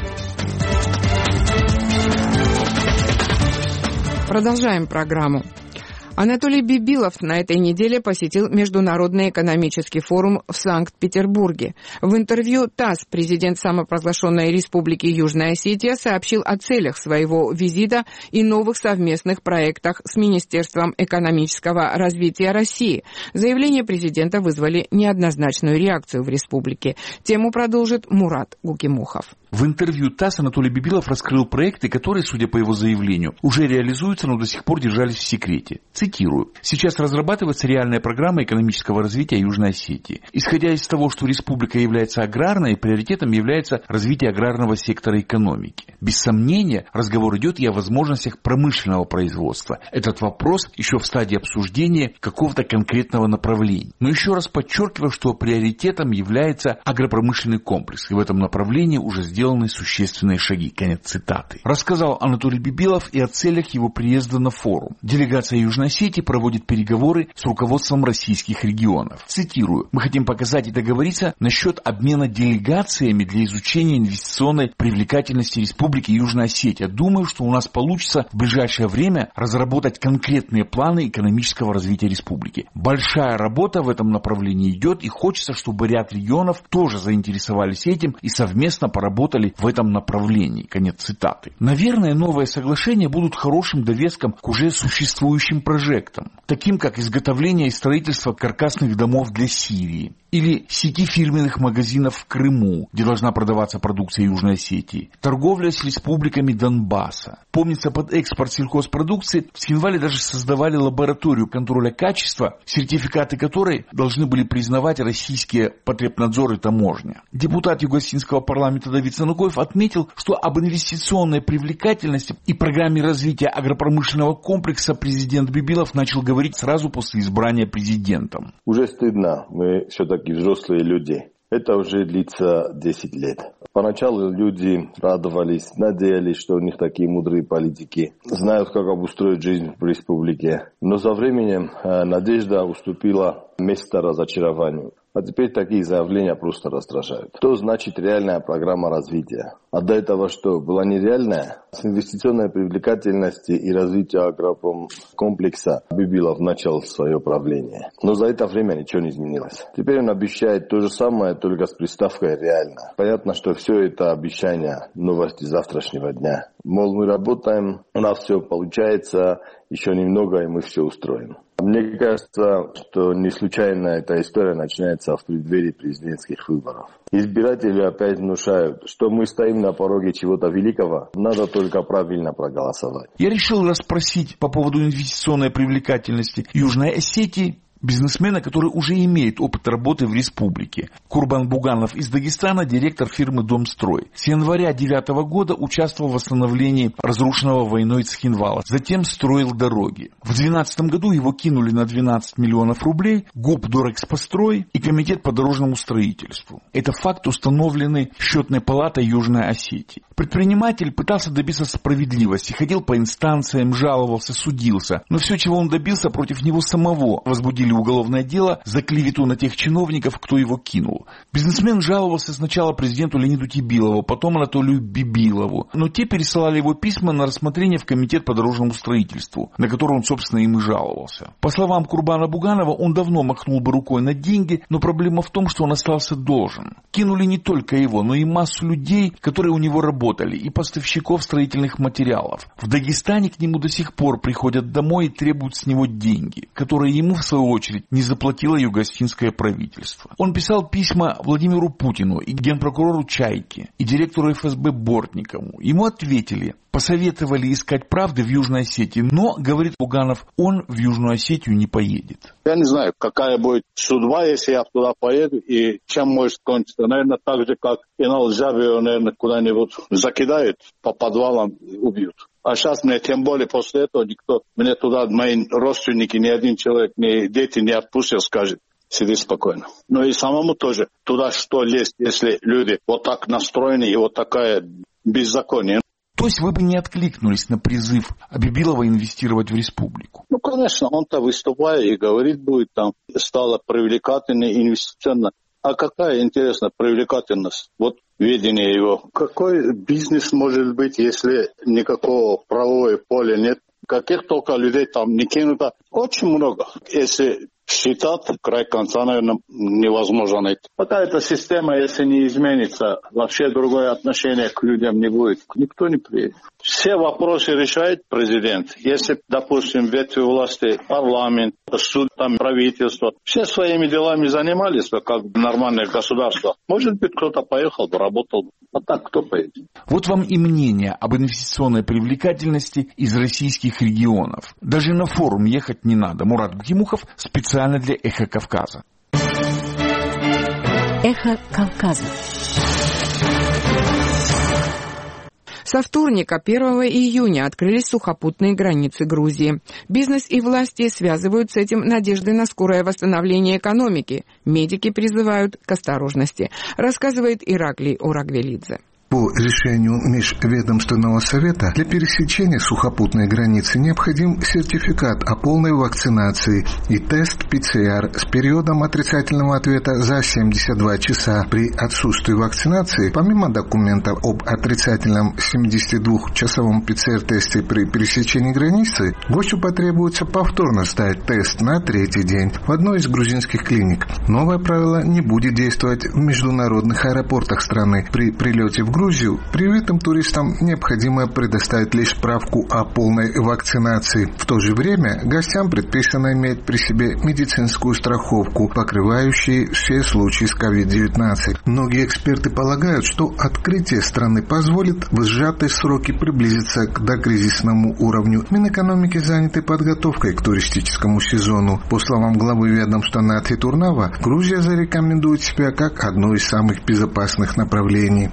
Продолжаем программу. Анатолий Бибилов на этой неделе посетил Международный экономический форум в Санкт-Петербурге. В интервью ТАСС президент самопровозглашенной Республики Южная Осетия сообщил о целях своего визита и новых совместных проектах с Министерством экономического развития России. Заявления президента вызвали неоднозначную реакцию в республике. Тему продолжит Мурат Гукимухов. В интервью ТАСС Анатолий Бибилов раскрыл проекты, которые, судя по его заявлению, уже реализуются, но до сих пор держались в секрете. Цитирую. «Сейчас разрабатывается реальная программа экономического развития Южной Осетии. Исходя из того, что республика является аграрной, приоритетом является развитие аграрного сектора экономики. Без сомнения, разговор идет и о возможностях промышленного производства. Этот вопрос еще в стадии обсуждения какого-то конкретного направления. Но еще раз подчеркиваю, что приоритетом является агропромышленный комплекс, и в этом направлении уже сделаны существенные шаги». Конец цитаты. Рассказал Анатолий Бибилов и о целях его приезда на форум. Делегация Южной Осетии проводит переговоры с руководством российских регионов. Цитирую. «Мы хотим показать и договориться насчет обмена делегациями для изучения инвестиционной привлекательности Республики Южная Осетия. Думаю, что у нас получится в ближайшее время разработать конкретные планы экономического развития республики. Большая работа в этом направлении идет, и хочется, чтобы ряд регионов тоже заинтересовались этим и совместно поработали в этом направлении». Конец цитаты. Наверное, новые соглашения будут хорошим довеском к уже существующим проектам, таким как изготовление и строительство каркасных домов для Сирии, или сети фирменных магазинов в Крыму, где должна продаваться продукция Южной Осетии, торговля с республиками Донбасса. Помнится, под экспорт сельхозпродукции в Схинвале даже создавали лабораторию контроля качества, сертификаты которой должны были признавать российские потребнадзор и таможня. Депутат Юго-Осетинского парламента Давид Санукоев отметил, что об инвестиционной привлекательности и программе развития агропромышленного комплекса президент Бибилов начал говорить сразу после избрания президентом. Уже стыдно, мы все-таки взрослые люди. Это уже длится 10 лет. Поначалу люди радовались, надеялись, что у них такие мудрые политики, знают, как обустроить жизнь в республике. Но со временем надежда уступила место разочарованию. А теперь такие заявления просто раздражают. Что значит реальная программа развития? А до этого что, была нереальная? С инвестиционной привлекательности и развития агропромкомплекса Бибилов начал свое правление. Но за это время ничего не изменилось. Теперь он обещает то же самое, только с приставкой «реально». Понятно, что все это обещания, новости завтрашнего дня. Мол, мы работаем, у нас все получается, еще немного, и мы все устроим. Мне кажется, что не случайно эта история начинается в преддверии президентских выборов. Избиратели опять внушают, что мы стоим на пороге чего-то великого, надо только правильно проголосовать. Я решил расспросить по поводу инвестиционной привлекательности Южной Осетии бизнесмена, который уже имеет опыт работы в республике. Курбан Буганов из Дагестана, директор фирмы «Домстрой». С января 2009 года участвовал в восстановлении разрушенного войной Цхинвала. Затем строил дороги. В 2012 году его кинули на 12 миллионов рублей ГУП «Дорэкспострой» и Комитет по дорожному строительству. Это факт, установленный Счетной палатой Южной Осетии. Предприниматель пытался добиться справедливости, ходил по инстанциям, жаловался, судился. Но все, чего он добился, против него самого возбудили уголовное дело за клевету на тех чиновников, кто его кинул. Бизнесмен жаловался сначала президенту Леониду Тибилову, потом Анатолию Бибилову. Но те пересылали его письма на рассмотрение в Комитет по дорожному строительству, на который он, собственно, им и жаловался. По словам Курбана Буганова, он давно махнул бы рукой на деньги, но проблема в том, что он остался должен. Кинули не только его, но и массу людей, которые у него работали, и поставщиков строительных материалов. В Дагестане к нему до сих пор приходят домой и требуют с него деньги, которые ему, в свою очередь, не заплатило югославское правительство. Он писал письма Владимиру Путину и генпрокурору Чайке, и директору ФСБ Бортникову. Ему ответили, посоветовали искать правды в Южной Осетии, но, говорит Буганов, он в Южную Осетию не поедет. Я не знаю, какая будет судьба, если я туда поеду, и чем может кончиться. Наверное, так же, как и на Лжавию, наверное, куда-нибудь закидают по подвалам и убьют. А сейчас мне, тем более после этого, никто, мне туда, мои родственники, ни один человек, ни дети не отпустят, скажет, сиди спокойно. Но и самому тоже туда что лезть, если люди вот так настроены и вот такая беззаконие. То есть вы бы не откликнулись на призыв Бибилова инвестировать в республику? Ну, конечно, он-то выступает и говорит будет там, стало привлекательно инвестиционно. А какая, интересная привлекательность? Вот видение его. Какой бизнес может быть, если никакого правового поля нет? Каких только людей там не кинуто? Очень много. Если считать, край конца, наверное, невозможно найти. Какая-то система, если не изменится, вообще другое отношение к людям не будет. Никто не приедет. Все вопросы решает президент. Если, допустим, ветви власти, парламент, суд, там, правительство, все своими делами занимались, как нормальное государство. Может быть, кто-то поехал, работал. А так кто поедет? Вот вам и мнение об инвестиционной привлекательности из российских регионов. Даже на форум ехать не надо. Мурат Гухимухов специально для «Эхо Кавказа». «Эхо Кавказа». Со вторника, 1 июня, открылись сухопутные границы Грузии. Бизнес и власти связывают с этим надежды на скорое восстановление экономики. Медики призывают к осторожности, рассказывает Ираклий Урагвелидзе. По решению Межведомственного совета для пересечения сухопутной границы необходим сертификат о полной вакцинации и тест ПЦР с периодом отрицательного ответа за 72 часа. При отсутствии вакцинации, помимо документов об отрицательном 72-часовом ПЦР-тесте при пересечении границы, гостю потребуется повторно сдать тест на третий день в одной из грузинских клиник. Новое правило не будет действовать в международных аэропортах страны. При прилете в Грузию привитым туристам необходимо предоставить лишь справку о полной вакцинации. В то же время гостям предписано иметь при себе медицинскую страховку, покрывающую все случаи с COVID-19. Многие эксперты полагают, что открытие страны позволит в сжатые сроки приблизиться к докризисному уровню. Минэкономики заняты подготовкой к туристическому сезону. По словам главы ведомства Нати Турнава, Грузия зарекомендует себя как одно из самых безопасных направлений.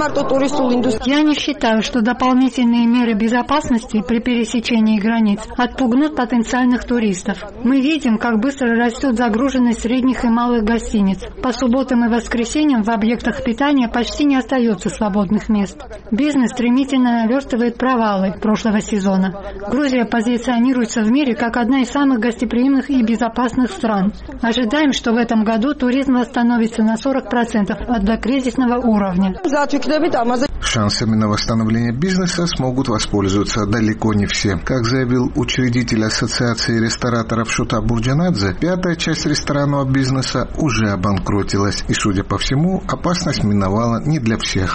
Я не считаю, что дополнительные меры безопасности при пересечении границ отпугнут потенциальных туристов. Мы видим, как быстро растет загруженность средних и малых гостиниц. По субботам и воскресеньям в объектах питания почти не остается свободных мест. Бизнес стремительно наверстывает провалы прошлого сезона. Грузия позиционируется в мире как одна из самых гостеприимных и безопасных стран. Ожидаем, что в этом году туризм восстановится на 40% от докризисного уровня. Шансами на восстановление бизнеса смогут воспользоваться далеко не все. Как заявил учредитель Ассоциации рестораторов Шута Бурджанадзе, 5-я часть ресторанного бизнеса уже обанкротилась. И, судя по всему, опасность миновала не для всех.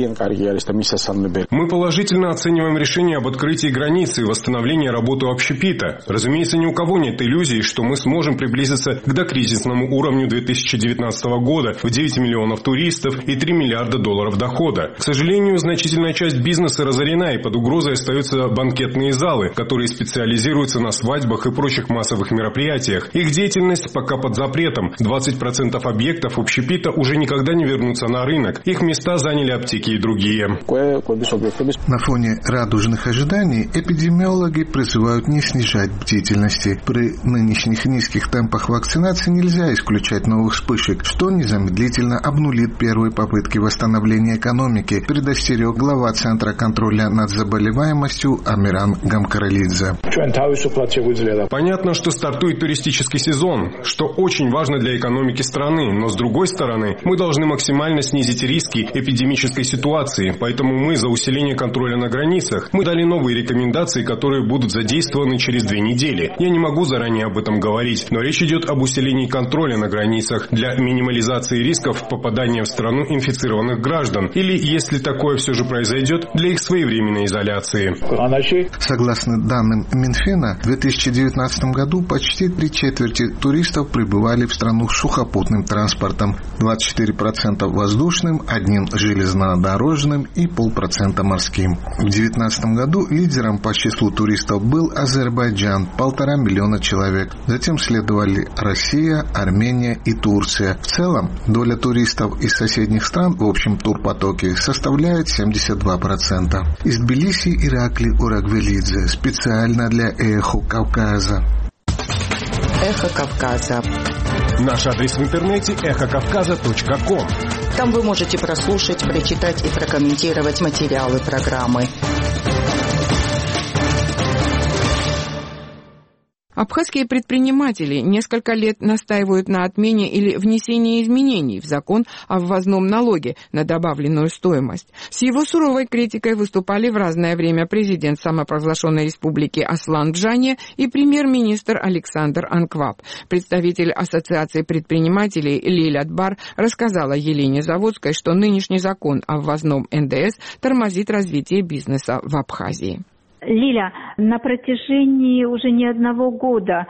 Мы положительно оцениваем решение об открытии границы и восстановлении работы общепита. Разумеется, ни у кого нет иллюзий, что мы сможем приблизиться к докризисному уровню 2019 года в 9 миллионов туристов и $3 миллиарда дохода. К сожалению, сожалению, значительная часть бизнеса разорена, и под угрозой остаются банкетные залы, которые специализируются на свадьбах и прочих массовых мероприятиях. Их деятельность пока под запретом. 20% объектов общепита уже никогда не вернутся на рынок. Их места заняли аптеки и другие. На фоне радужных ожиданий эпидемиологи призывают не снижать бдительности. При нынешних низких темпах вакцинации нельзя исключать новых вспышек, что незамедлительно обнулит первые попытки восстановления экономики, предостерег глава Центра контроля над заболеваемостью Амиран Гамкаралидзе. Понятно, что стартует туристический сезон, что очень важно для экономики страны, но с другой стороны, мы должны максимально снизить риски эпидемической ситуации, поэтому мы за усиление контроля на границах. Мы дали новые рекомендации, которые будут задействованы через 2 недели. Я не могу заранее об этом говорить, но речь идет об усилении контроля на границах для минимализации рисков попадания в страну инфицированных граждан или, если такое все же произойдет, для их своевременной изоляции. Согласно данным Минфина, в 2019 году почти 3/4 туристов прибывали в страну сухопутным транспортом, 24% воздушным, 1% железнодорожным и 0,5% морским. В 2019 году лидером по числу туристов был Азербайджан, 1,5 миллиона человек. Затем следовали Россия, Армения и Турция. В целом, доля туристов из соседних стран в общем турпотоке составляет 72%. Из Тбилиси Иракли Урагвелидзе специально для «Эхо Кавказа». «Эхо Кавказа». Наш адрес в интернете эхокавказа.ком. Там вы можете прослушать, прочитать и прокомментировать материалы программы. Абхазские предприниматели несколько лет настаивают на отмене или внесении изменений в закон о ввозном налоге на добавленную стоимость. С его суровой критикой выступали в разное время президент самопровозглашенной республики Аслан Джания и премьер-министр Александр Анкваб. Представитель Ассоциации предпринимателей Лилят Бар рассказала Елене Заводской, что нынешний закон о ввозном НДС тормозит развитие бизнеса в Абхазии. Лиля, на протяжении уже не одного года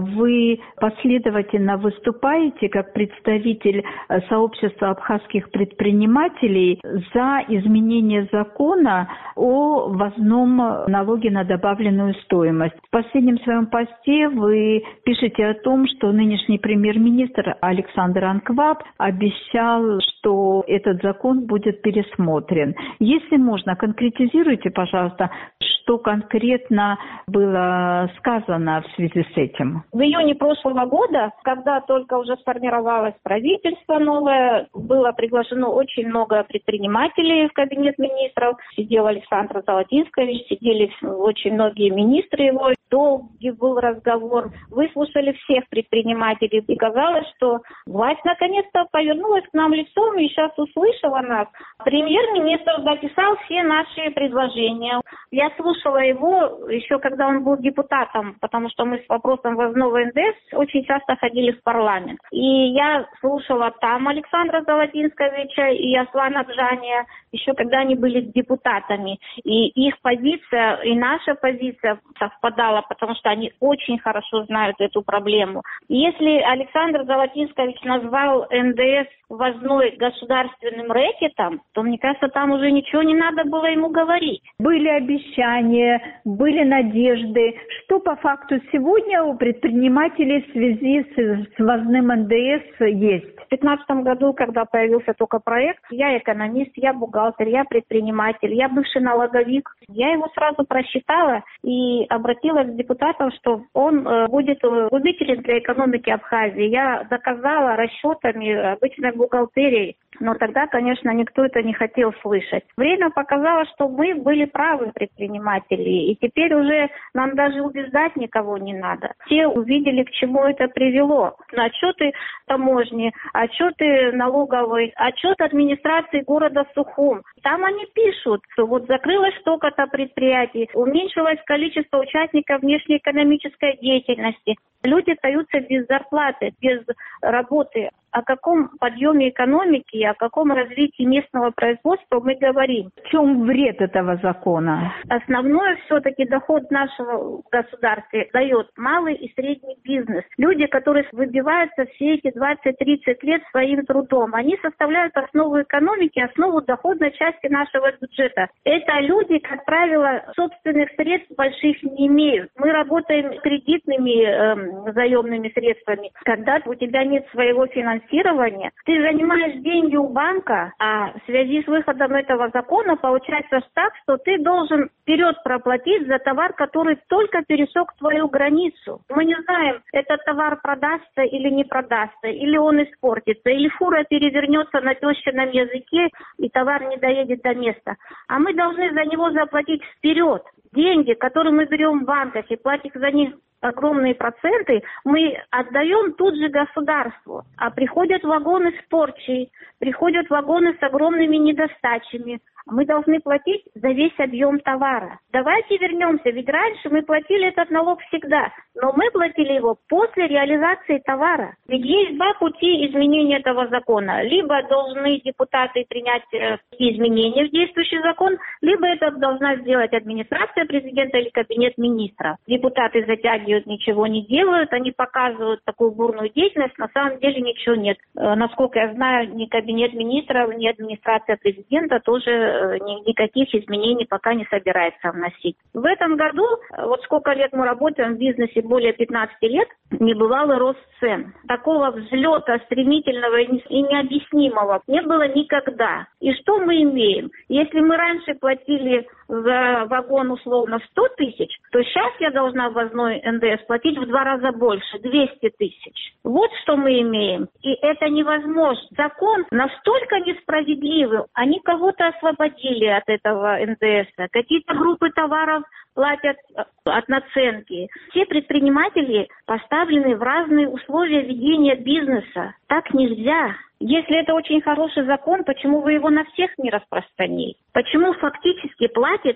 вы последовательно выступаете как представитель сообщества абхазских предпринимателей за изменение закона о ввозном налоге на добавленную стоимость. В последнем своем посте вы пишете о том, что нынешний премьер-министр Александр Анкваб обещал, что этот закон будет пересмотрен. Если можно, конкретизируйте, пожалуйста, что конкретно было сказано в связи с этим? В июне прошлого года, когда только уже сформировалось правительство новое, было приглашено очень много предпринимателей в кабинет министров. Сидел Александр Золотинскович, сидели очень многие министры его. Долгий был разговор. Выслушали всех предпринимателей. И казалось, что власть наконец-то повернулась к нам лицом и сейчас услышала нас. Премьер-министр записал все наши предложения. Я слушала его еще когда он был депутатом, потому что мы с вопросом ввозного НДС очень часто ходили в парламент. И я слушала там Александра Золотинсковича и Аслана Джания, еще когда они были депутатами. И их позиция, и наша позиция совпадала, потому что они очень хорошо знают эту проблему. И если Александр Золотинскович назвал НДС ввозной государственным рэкетом, то, мне кажется, там уже ничего не надо было ему говорить. Были обещания, были надежды. Что по факту сегодня у предпринимателей в связи с ввозным НДС есть? В 2015 году, когда появился только проект, я экономист, я бухгалтер, я предприниматель, я бывший налоговик. Я его сразу просчитала и обратилась к депутатам, что он будет губителен для экономики Абхазии. Я доказала расчетами обычной бухгалтерии. Но тогда, конечно, никто это не хотел слышать. Время показало, что мы были правы, предприниматели, и теперь уже нам даже убеждать никого не надо. Все увидели, к чему это привело. Отчеты таможни, отчеты налоговой, отчет администрации города Сухум. Там они пишут, что вот закрылось столько-то предприятий, уменьшилось количество участников внешнеэкономической деятельности. Люди остаются без зарплаты, без работы. О каком подъеме экономики и о каком развитии местного производства мы говорим? В чем вред этого закона? Основное все-таки доход нашего государства дает малый и средний бизнес. Люди, которые выбиваются все эти 20-30 лет своим трудом, они составляют основу экономики, основу доходной части нашего бюджета. Это люди, как правило, собственных средств больших не имеют. Мы работаем кредитными заемными средствами. Когда у тебя нет своего финансирования, ты занимаешь деньги у банка, а в связи с выходом этого закона получается так, что ты должен вперед проплатить за товар, который только пересек твою границу. Мы не знаем, этот товар продастся или не продастся, или он испортится, или фура перевернется на тещином языке, и товар не доедет до места. А мы должны за него заплатить вперед. Деньги, которые мы берем в банках и платим за них огромные проценты, мы отдаем тут же государству. А приходят вагоны с порчей, приходят вагоны с огромными недостачами. Мы должны платить за весь объем товара. Давайте вернемся, ведь раньше мы платили этот налог всегда, но мы платили его после реализации товара. Ведь есть два пути изменения этого закона. Либо должны депутаты принять изменения в действующий закон, либо это должна сделать администрация президента или кабинет министров. Депутаты затягивают, ничего не делают, они показывают такую бурную деятельность, на самом деле ничего нет. Насколько я знаю, ни кабинет министров, ни администрация президента тоже никаких изменений пока не собирается вносить. В этом году, вот сколько лет мы работаем в бизнесе, более 15 лет, небывалый рост цен. Такого взлета стремительного и необъяснимого не было никогда. И что мы имеем? Если мы раньше платили за вагон условно 100 тысяч, то сейчас я должна ввозной НДС платить в 2 раза больше, 200 тысяч. Вот что мы имеем. И это невозможно. Закон настолько несправедливый. Они кого-то освободили от этого НДС. Какие-то группы товаров платят от наценки. Все предприниматели поставлены в разные условия ведения бизнеса. Так нельзя. Если это очень хороший закон, почему вы его на всех не распространили? Почему фактически платит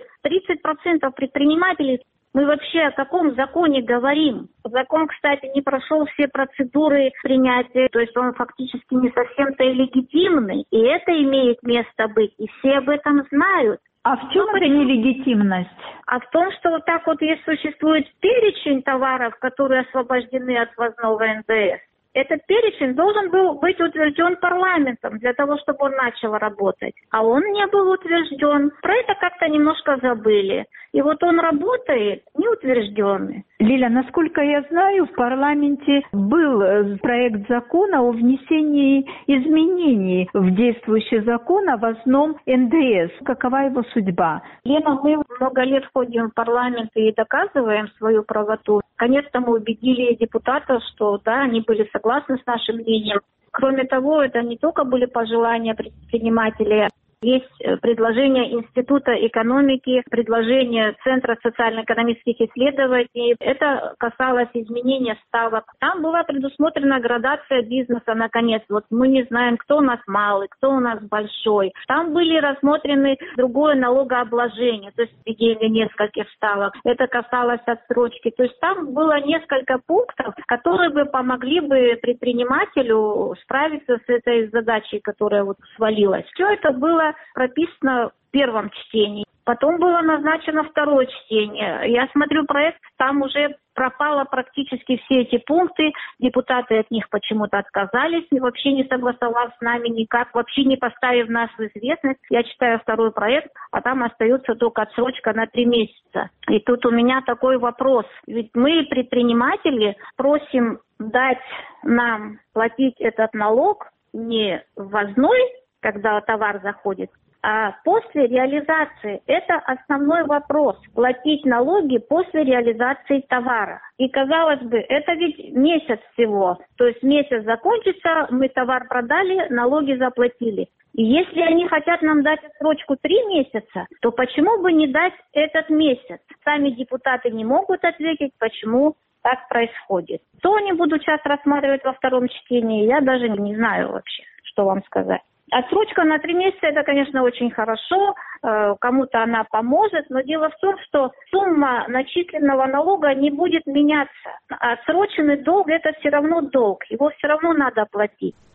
30% предпринимателей? Мы вообще о каком законе говорим? Закон, кстати, не прошел все процедуры принятия, то есть он фактически не совсем-то и легитимный. И это имеет место быть, и все об этом знают. А в чем эта нелегитимность? А в том, что вот так вот есть существует перечень товаров, которые освобождены от ввозного НДС. Этот перечень должен был быть утвержден парламентом для того, чтобы он начал работать. А он не был утвержден. Про это как-то немножко забыли. И вот он работает неутвержденный. Лиля, насколько я знаю, в парламенте был проект закона о внесении изменений в действующий закон о ввозном НДС. Какова его судьба? Лена, мы много лет ходим в парламент и доказываем свою правоту. Наконец-то мы убедили депутатов, что да, они были согласны с нашим мнением. Кроме того, это не только были пожелания предпринимателей. Есть предложение Института экономики, предложение Центра социально-экономических исследований. Это касалось изменения ставок. Там была предусмотрена градация бизнеса, наконец. Вот мы не знаем, кто у нас малый, кто у нас большой. Там были рассмотрены другое налогообложение, то есть введение нескольких ставок. Это касалось отсрочки. То есть там было несколько пунктов, которые бы помогли бы предпринимателю справиться с этой задачей, которая вот свалилась. Все это было прописано в первом чтении. Потом было назначено второе чтение. Я смотрю проект, там уже пропало практически все эти пункты. Депутаты от них почему-то отказались, вообще не согласовав с нами никак, вообще не поставив нас в известность. Я читаю второй проект, а там остается только отсрочка на 3 месяца. И тут у меня такой вопрос. Ведь мы, предприниматели, просим дать нам платить этот налог не ввозной, когда товар заходит, а после реализации. Это основной вопрос. Платить налоги после реализации товара. И, казалось бы, это ведь месяц всего. То есть месяц закончится, мы товар продали, налоги заплатили. И если они хотят нам дать отсрочку 3 месяца, то почему бы не дать этот месяц? Сами депутаты не могут ответить, почему так происходит. То они будут сейчас рассматривать во втором чтении, я даже не знаю вообще, что вам сказать. Отсрочка на 3 месяца, это, конечно, очень хорошо, кому-то она поможет, но дело в том, что сумма начисленного налога не будет меняться. Отсроченный долг – это все равно долг, его все равно надо платить.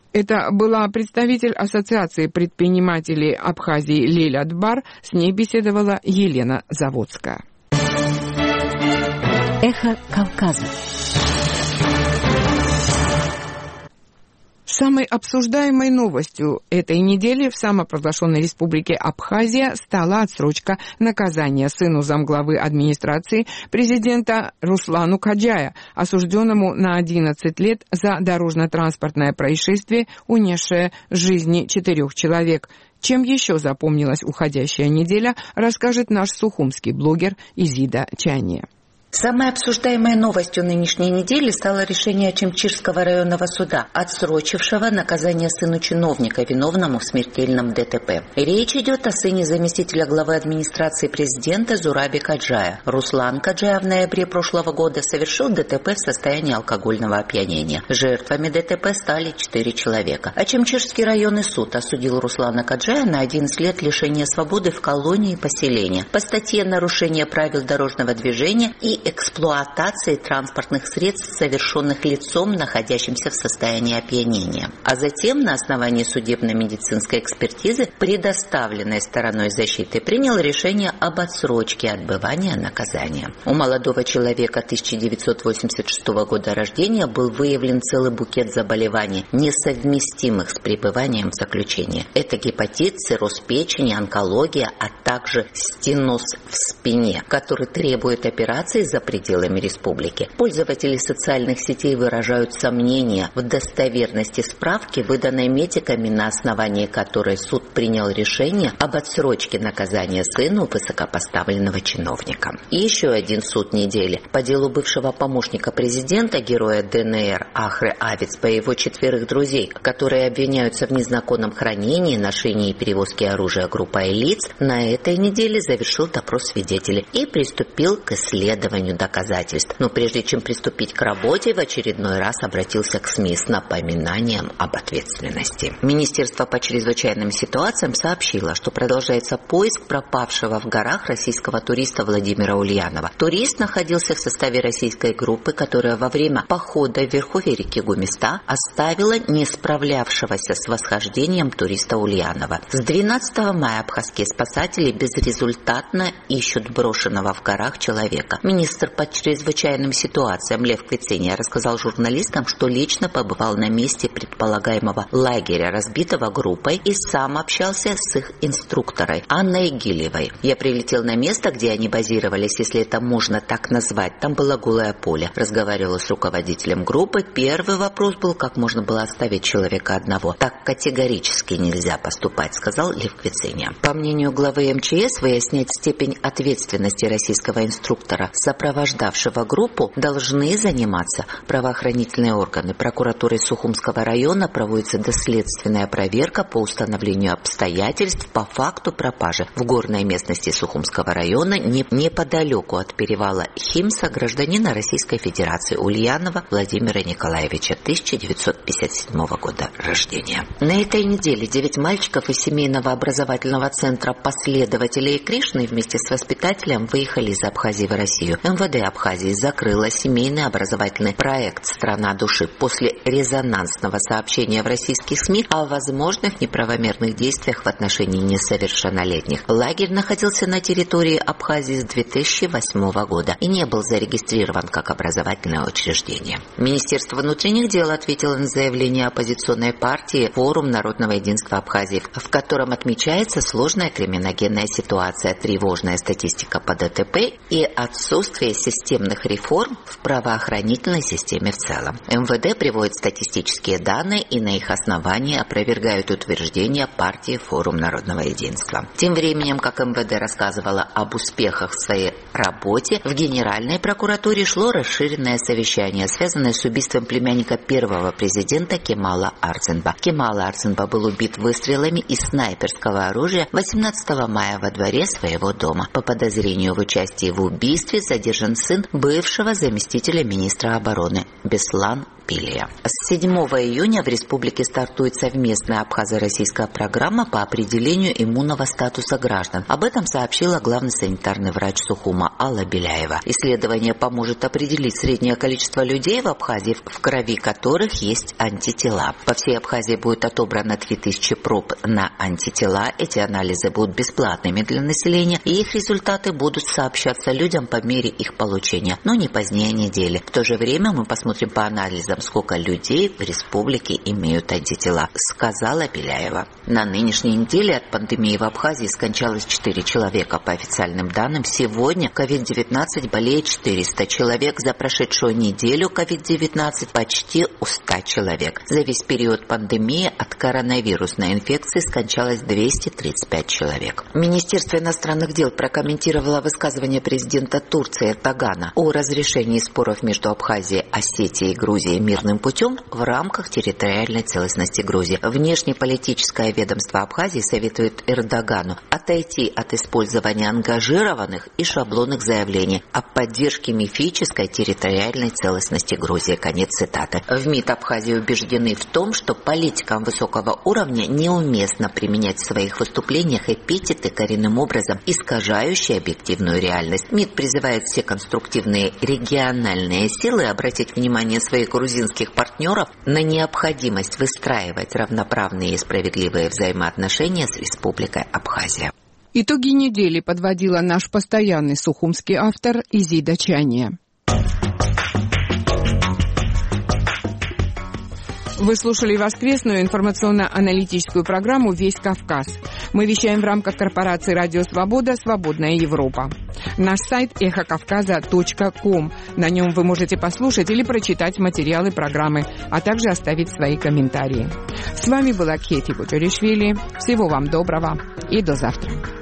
Это была представитель Ассоциации предпринимателей Абхазии Леля Дбар, с ней беседовала Елена Заводская. Эхо Кавказа. Самой обсуждаемой новостью этой недели в самопровозглашенной республике Абхазия стала отсрочка наказания сыну замглавы администрации президента Руслану Каджая, осужденному на 11 лет за дорожно-транспортное происшествие, унесшее жизни 4 человек. Чем еще запомнилась уходящая неделя, расскажет наш сухумский блогер Изида Чания. Самой обсуждаемой новостью нынешней недели стало решение Чимчирского районного суда, отсрочившего наказание сыну чиновника, виновному в смертельном ДТП. Речь идет о сыне заместителя главы администрации президента Зураби Каджая. Руслан Каджая в ноябре прошлого года совершил ДТП в состоянии алкогольного опьянения. Жертвами ДТП стали 4 человека. А Чимчирский районный суд осудил Руслана Каджая на 11 лет лишения свободы в колонии поселения по статье «Нарушение правил дорожного движения» и эксплуатации транспортных средств, совершенных лицом, находящимся в состоянии опьянения. А затем на основании судебно-медицинской экспертизы, предоставленной стороной защиты, принял решение об отсрочке отбывания наказания. У молодого человека 1986 года рождения был выявлен целый букет заболеваний, несовместимых с пребыванием в заключении. Это гепатит, цирроз печени, онкология, а также стеноз в спине, который требует операции за пределами республики. Пользователи социальных сетей выражают сомнения в достоверности справки, выданной медиками, на основании которой суд принял решение об отсрочке наказания сыну высокопоставленного чиновника. И еще один суд недели по делу бывшего помощника президента, героя ДНР Ахры Авицпа и его 4 друзей, которые обвиняются в незаконном хранении, ношении и перевозке оружия группой лиц, на этой неделе завершил допрос свидетелей и приступил к исследованию доказательств. Но прежде чем приступить к работе, в очередной раз обратился к СМИ с напоминанием об ответственности. Министерство по чрезвычайным ситуациям сообщило, что продолжается поиск пропавшего в горах российского туриста Владимира Ульянова. Турист находился в составе российской группы, которая во время похода в верховье реки Гумиста оставила не справлявшегося с восхождением туриста Ульянова. С 12 мая абхазские спасатели безрезультатно ищут брошенного в горах человека. Министр по чрезвычайным ситуациям Лев Квицения рассказал журналистам, что лично побывал на месте предполагаемого лагеря, разбитого группой, и сам общался с их инструкторой Анной Гилевой. «Я прилетел на место, где они базировались, если это можно так назвать. Там было голое поле. Разговаривала с руководителем группы. Первый вопрос был, как можно было оставить человека одного. Так категорически нельзя поступать», сказал Лев Квицения. По мнению главы МЧС, выяснять степень ответственности российского инструктора, сопровождавшего группу, должны заниматься правоохранительные органы. Прокуратурой Сухумского района проводится доследственная проверка по установлению обстоятельств по факту пропажи в горной местности Сухумского района неподалеку от перевала Химса гражданина Российской Федерации Ульянова Владимира Николаевича, 1957 года рождения. На этой неделе 9 мальчиков из семейного образовательного центра «Последователей Кришны» вместе с воспитателем выехали из Абхазии в Россию. МВД Абхазии закрыла семейный образовательный проект «Страна души» после резонансного сообщения в российских СМИ о возможных неправомерных действиях в отношении несовершеннолетних. Лагерь находился на территории Абхазии с 2008 года и не был зарегистрирован как образовательное учреждение. Министерство внутренних дел ответило на заявление оппозиционной партии «Форум народного единства Абхазии», в котором отмечается сложная криминогенная ситуация, тревожная статистика по ДТП и отсутствие системных реформ в правоохранительной системе в целом. МВД приводит статистические данные и на их основании опровергают утверждения партии «Форум народного единства». Тем временем, как МВД рассказывала об успехах в своей работе, в Генеральной прокуратуре шло расширенное совещание, связанное с убийством племянника первого президента Кемала Арцинба. Кемал Арцинба был убит выстрелами из снайперского оружия 18 мая во дворе своего дома. По подозрению в участии в убийстве задержан сын бывшего заместителя министра обороны Беслан Пилия. С 7 июня в республике стартует совместная абхазо-российская программа по определению иммунного статуса граждан. Об этом сообщила главный санитарный врач Сухума Алла Беляева. Исследование поможет определить среднее количество людей в Абхазии, в крови которых есть антитела. По всей Абхазии будет отобрано 3000 проб на антитела. Эти анализы будут бесплатными для населения, и их результаты будут сообщаться людям по мере их получения, но не позднее недели. В то же время мы посмотрим по анализам, сколько людей в республике имеют антитела, сказала Беляева. На нынешней неделе от пандемии в Абхазии скончалось 4 человека. По официальным данным, сегодня COVID-19 болеет 400 человек. За прошедшую неделю COVID-19 почти у 100 человек. За весь период пандемии от коронавирусной инфекции скончалось 235 человек. Министерство иностранных дел прокомментировало высказывание президента Турции Эрдогана о разрешении споров между Абхазией, Осетией и Грузией мирным путем в рамках территориальной целостности Грузии. Внешнеполитическое ведомство Абхазии советует Эрдогану отойти от использования ангажированных и шаблонных заявлений о поддержке мифической территориальной целостности Грузии. Конец цитаты. В МИД Абхазии убеждены в том, что политикам высокого уровня неуместно применять в своих выступлениях эпитеты, коренным образом искажающие объективную реальность. МИД призывает все конструктивные региональные силы обратить внимание своих грузинских партнеров на необходимость выстраивать равноправные и справедливые взаимоотношения с Республикой Абхазия. Итоги недели подводила наш постоянный сухумский автор Изида Чания. Вы слушали воскресную информационно-аналитическую программу «Весь Кавказ». Мы вещаем в рамках корпорации «Радио Свобода. Свободная Европа». Наш сайт эхокавказа.ком. На нем вы можете послушать или прочитать материалы программы, а также оставить свои комментарии. С вами была Кети Бутуришвили. Всего вам доброго и до завтра.